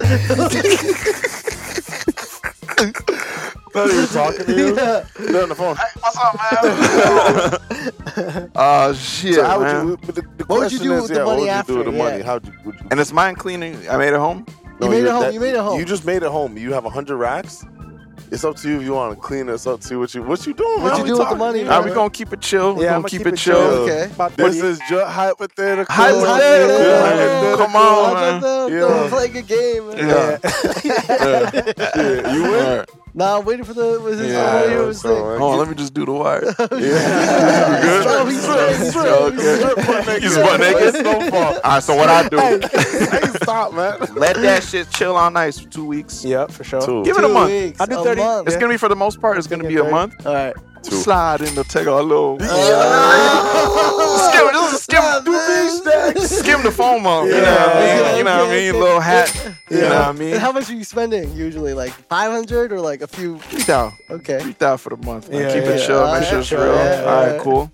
Not even talking to you. Yeah. They're on the phone. Hey, what's up, man? Oh shit, So how would man. you? But the, the What would you question do is, with the yeah, money what would after? you do with the Yeah. money? How'd you? Would you And it's mine cleaning. I made it home. You made it you're- home. You made it home. You just made it home. You have a hundred racks. It's up to you if you want to clean it. It's up to you what you what you doing. What man? you We do with the talking, money, you man? Are we gonna keep it chill? We're Yeah, gonna I'ma keep, keep it it chill. chill. Okay. About This thirty. is just hypothetical. Hypothetical. Hypothetical. Come on, man. Don't, Yeah. don't play a game. Yeah. Yeah, you win. Nah, I'm waiting for the. Was his, Yeah, waiting for his so, thing. man, Hold on, let me just do the wire. Oh, he's straight. He's straight. He's straight. He's butt naked. It's no fault. All right, so what I do? Hey, stop, man. Let that shit chill on ice for two weeks. Yep, for sure. Two. Give it a Two month. weeks, I do a thirty. month. It's gonna be for the most part. It's gonna be a thirty. month. All right. Two. Slide in the take a little. Uh, Skim, just skim, skim the foam off. You know what I mean? You know what I mean? Little hat. You know what I mean? And how much are you spending usually? Like five hundred or like a few? Three thousand. Okay. Three thousand for the month. Man. Yeah, Keep it yeah. chill. All Make right, sure it's sure, real. yeah, All right, yeah. cool.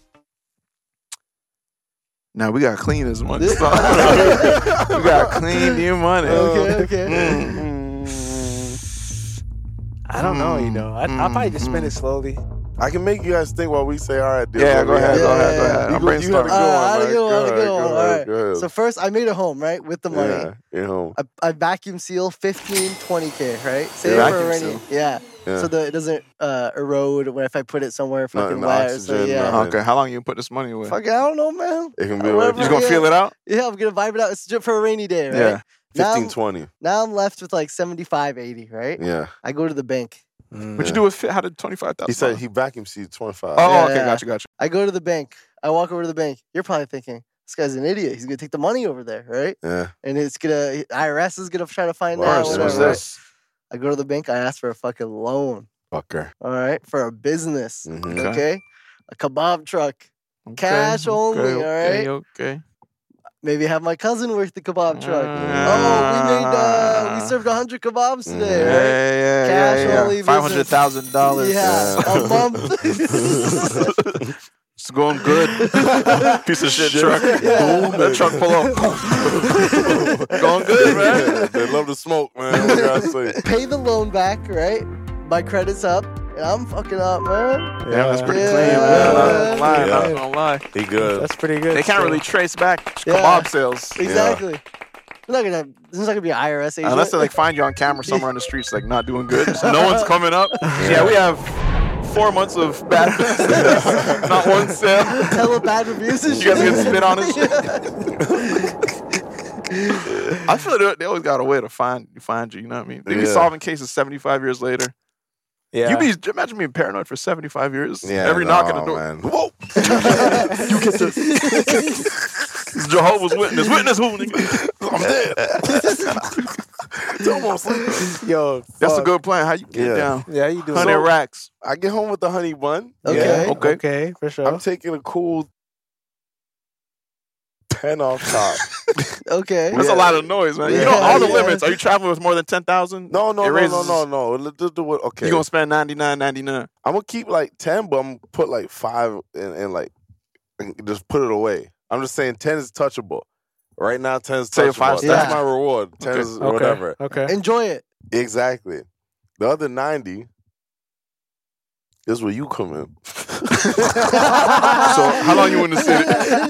Now we gotta clean this money. we gotta clean your money. Okay. Okay. Mm. I don't know, you know. I, I'll probably just spend it slowly. I can make you guys think while we say, all right, dude. Yeah, go ahead, Yeah, go ahead, go yeah, ahead. You I'm go- you had a brainstorming. good All right, I one, had a man. good one. I had a Go good ahead, one. go All ahead, right. go ahead. So first, I made a home, right, with the money. Yeah, you're home. I, I vacuum seal fifteen, twenty K, right? Save Yeah. for Vacuum rainy. seal. Yeah. Yeah. So that it doesn't uh, erode when if I put it somewhere fucking no wet. So oxygen, yeah. nothing. Okay, how long you put this money away? Fuck, I don't know, man. It can be Whatever. like You just gonna Yeah. feel it out? Yeah, I'm gonna vibe it out. It's just for a rainy day, right? Yeah. Now, fifteen, I'm- twenty. now I'm left with like seventy-five, eighty, right? Yeah. I go to the bank. What you do with fit? How did twenty-five thousand? He said he vacuum sealed twenty-five. Oh, Yeah, okay, yeah. gotcha, gotcha. I go to the bank. I walk over to the bank. You're probably thinking, this guy's an idiot. He's gonna take the money over there, right? Yeah. And it's gonna I R S is gonna try to find Of out. course, Whatever, what's right? this? I go to the bank. I ask for a fucking loan. Fucker. All right, for a business. Mhm. Okay. Okay. A kebab truck. Okay, Cash only, okay, all okay, right? Okay. Maybe have my cousin work the kebab truck. Ah. Oh, we made uh, we served a hundred kebabs today, Yeah, right? yeah, yeah, Cash yeah, only yeah. Five hundred thousand dollars. Yeah, a month. It's going good. Piece of shit, Shit. truck. Yeah. That truck pull up. Going good, man. Yeah, they love to smoke, man. What can I say? Pay the loan back, right? My credit's up, and I'm fucking up, man. Damn, that's pretty Yeah. clean, man. I'm not lying. Yeah. I'm not gonna lie. He good. That's pretty good. They can't still. really trace back Yeah. kebab sales Exactly. They're not gonna. There's not gonna be an I R S agent. unless they like find you on camera somewhere on the streets, like not doing good. So no one's coming up. Yeah, we have four months of bad business, not one sale. Hella bad reviews and You shit. guys get spit on and shit. I feel like they always got a way to find find you. You know what I mean? They be Yeah. solving cases seventy-five years later. Yeah. You be imagine being paranoid for seventy-five years. Yeah, Every knock at the no, door. man. Whoa! You get this. Jehovah's Witness. Witness who? Nigga? I'm dead. It's almost like Yo, that's a fuck. good plan. How you get Yeah. down? Yeah, you do. Hundred So- racks. I get home with the honey bun. Okay. Yeah. Okay. Okay, for sure. I'm taking a cool ten off top. Okay. That's Yeah. a lot of noise, man. You Yeah. know all the Yeah. limits. Are you traveling with more than ten thousand? No, no, It no, raises- no, no, no. Let's just do it. Okay. You gonna spend ninety nine, ninety nine. I'm gonna keep like ten, but I'm gonna put like five and, and like and just put it away. I'm just saying ten is touchable. Right now, ten is Say a touchable. five That's star. my reward. Ten Okay. is okay. whatever. Okay. Enjoy it. Exactly. The other ninety is where you come in. So how long you in the city?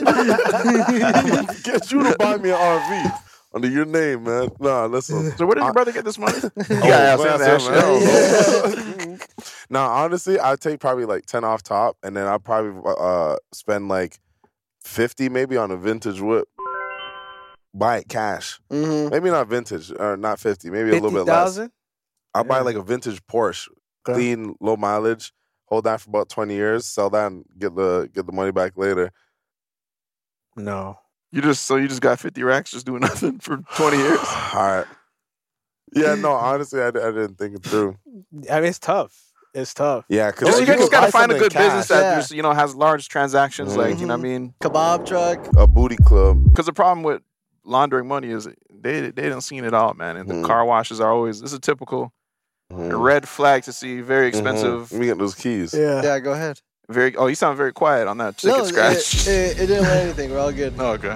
Get you to buy me an R V under your name, man. Nah, listen. So where did I- your brother get this money? You Oh, gotta ask man, him that man, shit. I don't know. Nah, honestly, I'd take probably like ten off top, and then I'd probably uh, spend like fifty maybe on a vintage whip. Buy it cash. Mm-hmm. Maybe not vintage, or not fifty, maybe a little Fifty bit less. thousand. I'll buy Yeah. like a vintage Porsche, Okay. clean, low mileage, hold that for about twenty years, sell that and get the get the money back later. No. You just so you just got fifty racks just doing nothing for twenty years. All right. Yeah, no, honestly, I, I didn't think it through. I mean, it's tough. It's tough. Yeah, Because you, you just can gotta buy find a something good cash. business that Yeah. just you know has large transactions, like you know what I mean. Kebab truck. A booty club. Because the problem with laundering money is they they don't seen it all, man. And the Mhm. car washes are always this is a typical Mhm. red flag to see very expensive. Mhm. Let me get those keys. Yeah. Yeah, go ahead. Very. Oh, you sound very quiet on that ticket No, scratch. It, it, it didn't weigh anything. We're all good. Oh, okay.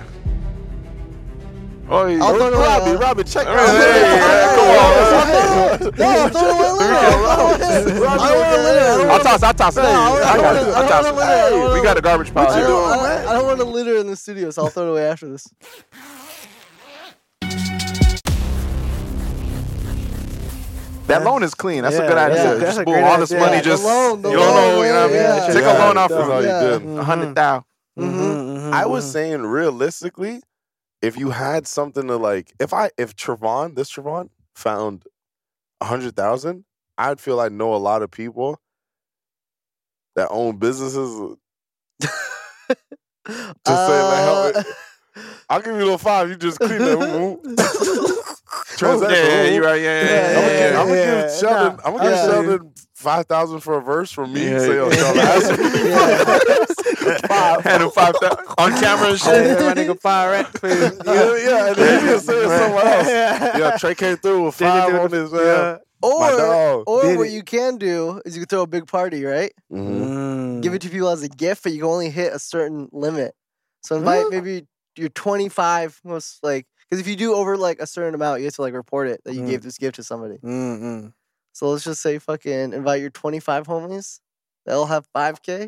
Oh, yeah. I'll throw it away. Robbie, uh, Robbie, check Hey, out. yeah, come on. No, I'll throw it away later. I don't want to litter. I don't I'll wanna- toss. I'll toss it. No, I I don't got wanna- it. I I'll don't toss wanna it. litter. I don't We wanna- got a garbage pile I here. don't, I, don't, I don't want to litter in the studio, so I'll throw it away after this. That loan is clean. That's a Yeah, good idea. yeah, that's Just a boom, great all this idea. money The just loan, the you don't loan, know. You know what I mean? yeah, Take yeah. a loan off That's all from you Yeah. did. a hundred thousand. Mm-hmm. I was saying realistically, if you had something to like, if I if Trevon, this Trevon found a hundred thousand, I'd feel I know a lot of people that own businesses. Just say like, help me. I'll give you a little five. You just clean that. Transaction. Yeah, yeah, you're right. Yeah, yeah, yeah. I'm gonna give, I'm gonna yeah, give Sheldon. nah, I'm gonna give yeah. Sheldon five thousand for a verse from me. Yeah, Say, yo, yeah. Sheldon, ask me. Five. Hand him five thousand on camera and shit. Hey, my nigga, fire right, please. Yeah, yeah, and then he can say it somewhere else. Yeah. Yeah, Trey came through with five on his. Uh, My Or, dog. or Did what it. you can do is you can throw a big party, right? mhm. Give it to people as a gift, but you can only hit a certain limit. So invite maybe your twenty-five most like because if you do over like a certain amount, you have to like report it that you Mm. gave this gift to somebody. Mm-hmm. So let's just say fucking invite your twenty-five homies. They'll have five K.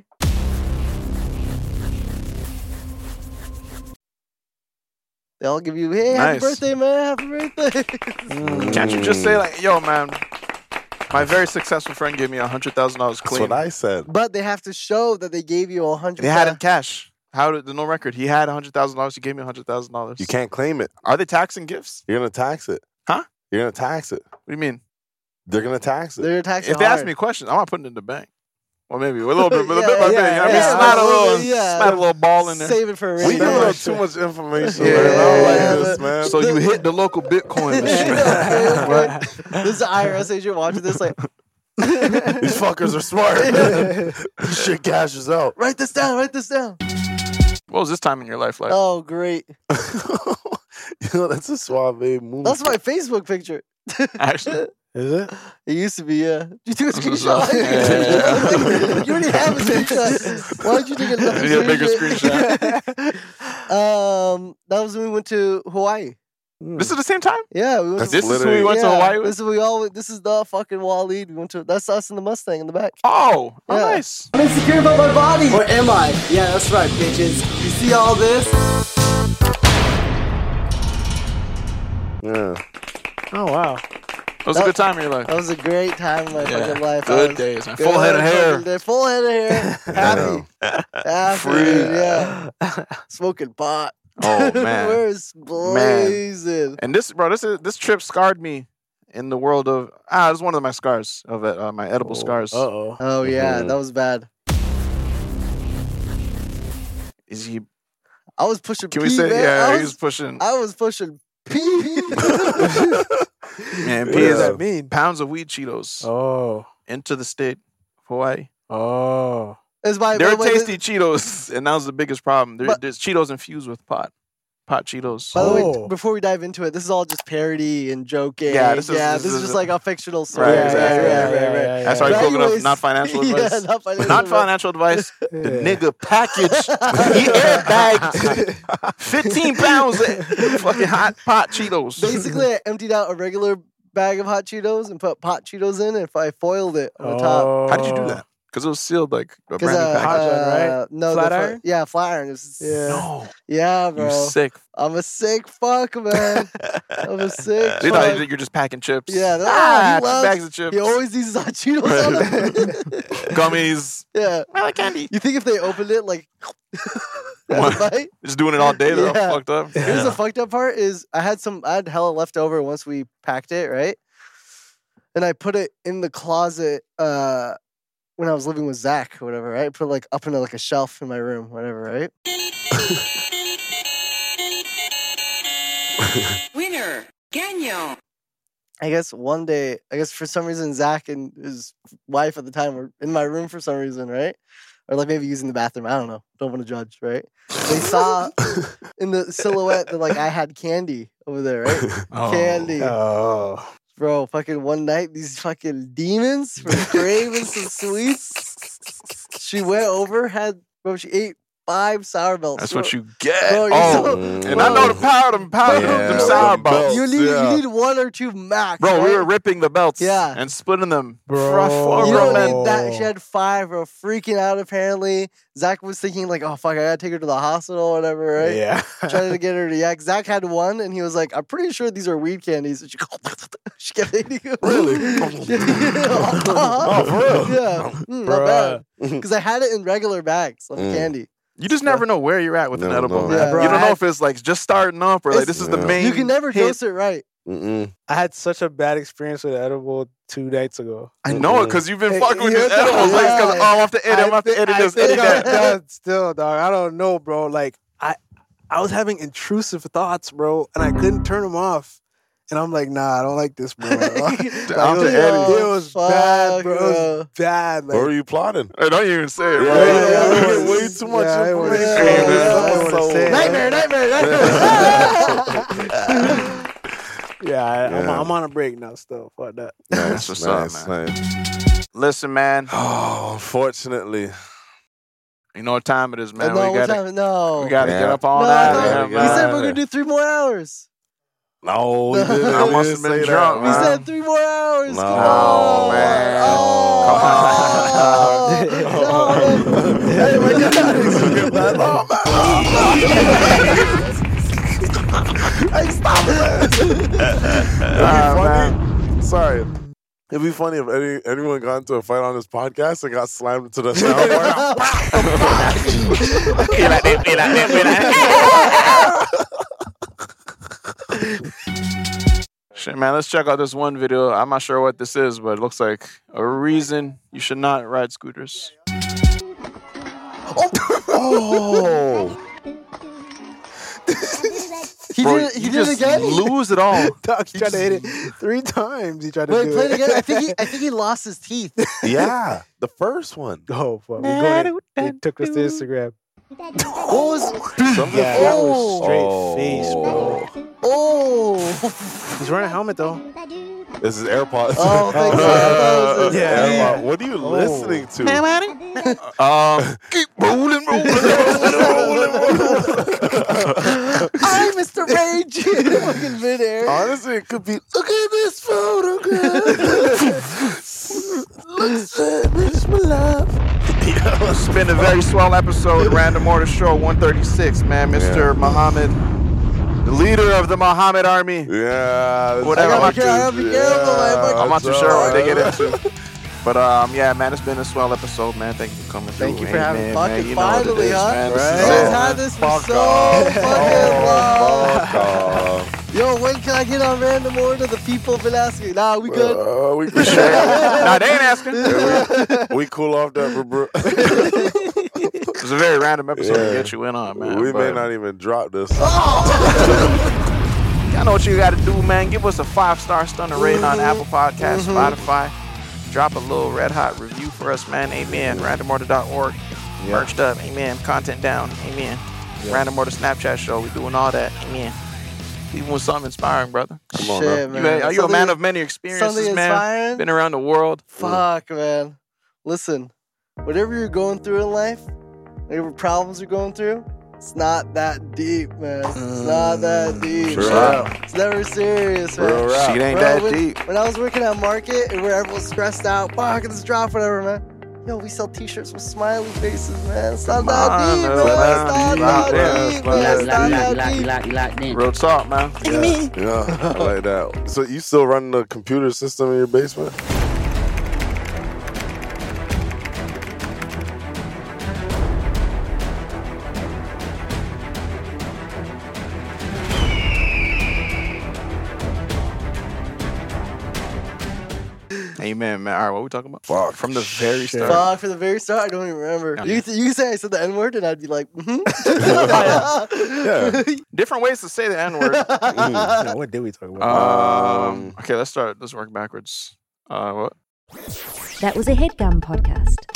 They'll give you, hey, happy Nice. birthday, man, happy birthday. Can't you just say like, yo, man, my very successful friend gave me a hundred thousand dollars That's clean. what I said. But they have to show that they gave you a hundred. They had it in cash. How did the no record? He had a hundred thousand dollars. He gave me a hundred thousand dollars. You can't claim it. Are they taxing gifts? You're gonna tax it. Huh? You're gonna tax it. What do you mean? They're gonna tax it. They're taxing If they ask hard. me a question, I'm not putting it in the bank. Well, maybe a little bit, but a Yeah, bit by yeah, bit. You know what I mean? yeah. Slide a little, Yeah. slide a little ball in there. Save it for a We rainy giving day. up too much information, Yeah. man. I don't like Yeah. this, man. So you hit the local Bitcoin machine. Yeah, okay, okay. This is the I R S agent watching this like, These fuckers are smart. This shit cashes out. write this down, write this down. What was this time in your life like? Oh, great. You know, that's a suave move. That's my Facebook picture. Actually, Is it? It used to be, yeah. You took a This is screenshot. a- yeah. You already have a screenshot. Why did you take another You need a bigger screenshot? um, that was when we went to Hawaii. this is the same time. Yeah, we went That's to This is who literally- we went to yeah, Hawaii with. This is we all. This is the fucking Waleed. We went to. That's us in the Mustang in the back. Oh, oh Yeah. nice. I'm insecure about my body. Or am I? Yeah, that's right, bitches. You see all this? Yeah. Oh, wow. It was a good time in your life. That was a great time in my Yeah. fucking life. I Good was- days, man. good Full head of hair. fucking day. Full head of hair. Happy. Happy. Free. Yeah. Smoking pot. Oh man. Where's blazing? And this, bro, this is this trip scarred me in the world of ah. This is one of my scars of it, uh, my edible scars. Uh oh. Oh yeah, Mhm. that was bad. Is he? I was pushing. Can P, we say? man. Yeah, I he was, was pushing. I was pushing P. Man, What P does is that mean? pounds of weed Cheetos Oh. into the state of Hawaii. Oh. It's my. They're by the way, tasty Cheetos, and that was the biggest problem. They're, But- there's Cheetos infused with pot, pot Cheetos. By the way, Oh. before we dive into it, this is all just parody and joking. Yeah, this is- yeah, this this, is is- just like a fictional story. Right, Yeah, exactly. right, Yeah, right, right, right. yeah, That's yeah. why But you're talking of anyways- not financial yeah, advice. not financial Not advice. financial advice. The Yeah. nigga packaged, he airbagged fifteen pounds of fucking hot pot Cheetos. Basically, I emptied out a regular bag of hot Cheetos and put pot Cheetos in, and if I foiled it on the top. Oh. How did you do that? Because it was sealed like a Because brand new uh, package. Hot Iron, uh, right? no, Flat the fl- iron? yeah, flat iron. It was- Yeah. No, yeah, you bro. sick. I'm a sick fuck, man. I'm a sick. They thought fuck. you're just packing chips. Yeah, they're like, ah, oh, he two loves- bags of chips. He always needs his hot Cheetos on him. Gummies. Yeah. I like candy. You think if they opened it, like, What? bite? Just doing it all day. They're Yeah. all fucked up. Here's the fucked up part is I had some, I had hella left over once we packed it, right? And I put it in the closet uh, when I was living with Zach or whatever, right? Put it like up into like a shelf in my room, whatever, right? Winner, Ganyo. I guess one day, I guess for some reason, Zach and his wife at the time were in my room for some reason, right? Or like maybe using the bathroom. I don't know. Don't want to judge, right? They saw in the silhouette that like I had candy over there, right? Oh. Candy. Oh. Bro, fucking one night, these fucking demons were craving some sweets. She went over, had, bro, she ate five sour belts. That's bro. what you get. Bro, you're oh, so- and bro. I know the power of them, power of Yeah, them sour belts. You need, yeah. you need one or two max. Bro, we right? were ripping the belts Yeah. and splitting them. Bro. For four You grown don't men. need that. She had five, bro. Freaking out, apparently. Zach was thinking, like, oh, fuck, I gotta take her to the hospital or whatever, right? Yeah. Trying to get her to yak. Zach had one, and he was like, I'm pretty sure these are weed candies. And she, she kept eating them. Really? oh, for real? Yeah. Mm, not bad. Because I had it in regular bags of Mm. candy. You just never know where you're at with an No, edible, no. man. Yeah, bro, you don't I know had- if it's like just starting up or like It's- this is the Yeah. main. You can never hit. dose it right. Mm-mm. I had such a bad experience with edible two nights ago. I know it because you've been Hey, fucking with you these know- edibles. Like, it's 'cause, Yeah. oh, I'm off the edit. I'm off the thi- edit I this, think edit I'm that. done still, dog. I don't know, bro. Like I, I was having intrusive thoughts, bro, and I couldn't turn them off. And I'm like, nah, I don't like this, bro. Like, it, Off was, the edit. it was bad, bro. It was bro. bad. What Like, were you plotting? Hey, don't even say it, Yeah, bro. yeah, yeah, yeah, I yeah, was- way too much yeah, I was- information. yeah, I yeah, don't wanna say it. Nightmare, nightmare, nightmare. yeah, I, I'm, Yeah. I'm on a break now. Still, fuck that. That's what's up, nice, man. nice. Listen, man. Oh, unfortunately. You know what time it is, man. no, we what gotta, time? No. we gotta Yeah. get up all no, night. no. man, We yeah, said man. we're gonna do three more hours. No, we didn't. I We must didn't have been say drunk, that, We man. said three more hours. No, Come on. man. Oh, no, man. Hey, my God. Hey, stop it. It'd be Ah, funny. Sorry. It'd be funny if any, anyone got into a fight on this podcast and got slammed into the soundboard. Feel like that, feel like that, feel like that. Shit, man, let's check out this one video. I'm not sure what this is, but it looks like a reason you should not ride scooters. Oh. He Bro, did it, he you did it just again? lose it all. Dog, he tried to hit it three times. He tried to Wait, do play it. it again. I think he, I think he lost his teeth. Yeah, the first one. Oh, fuck. We going in. They took us to Instagram. What was? Something Yeah, that was Oh. straight Oh. face, bro. Oh. He's wearing a helmet, though. This is AirPods. Oh, thank God. I thought it was a- Yeah. AirPod. What are you Oh. listening to? Um, keep rolling, rolling, rolling, rolling. I'm Mister Rage. Fucking midair. Honestly, it could be. Look at this photograph. Looks at this, my love. It's been a very swell episode, Random Order Show one thirty-six, man. Mister Yeah. Muhammad, the leader of the Muhammad Army. Yeah. Whatever. I gotta I'm be careful, I gotta be careful, man. I'm not too that's sure what they all get right. into. But um, yeah, man, it's been a swell episode, man. Thank you for coming through. Thank you for Amen, having man. fucking You know what it finally, is, huh? man. This Right. is You guys it. had this for Fuck so off. fucking long. Fuck off. Yo, when can I get on Random Order? The people have been asking. Nah, we good. Uh, we, we, Nah, they ain't asking. yeah, we, we cool off that, bro. It was a very random episode Yeah. to get you in on, man. We may but- not even drop this. I know what you got to do, man. Give us a five-star stunner rating on Apple Podcasts, Spotify. Drop a little red-hot review for us, man. Amen. random order dot org. Yeah. Merched up. Amen. Content down. Amen. Random Order Snapchat show. We doing all that. Amen. Even with something inspiring, brother. Come on, Shit, now. You, man. are you a Something- man of many experiences, something man? inspiring? Been around the world. Fuck, man. Listen, whatever you're going through in life, whatever problems you're going through, it's not that deep, man. It's not that deep. Real man. rap. It's never serious, man. Real rap. Shit ain't Bro, that when, deep. when I was working at Market and where everyone's stressed out, fuck, this drop, whatever, man. Yo, we sell t-shirts with smiley faces, man. It's not Come that on, deep, man. bro. It's Lock not down. that deep, man. It's not that deep. Real talk, man. Yeah, yeah, I like that. So you still running the computer system in your basement? Amen, man. All right, what are we talking about? Fuck. From the very start. Fuck, from the very start, I don't even remember. Okay. You, th- you say I said the N word, and I'd be like, mm-hmm. Yeah. Different ways to say the N word. Yeah, what did we talk about? Um, okay, let's start. Let's work backwards. Uh, what? That was a headgum podcast.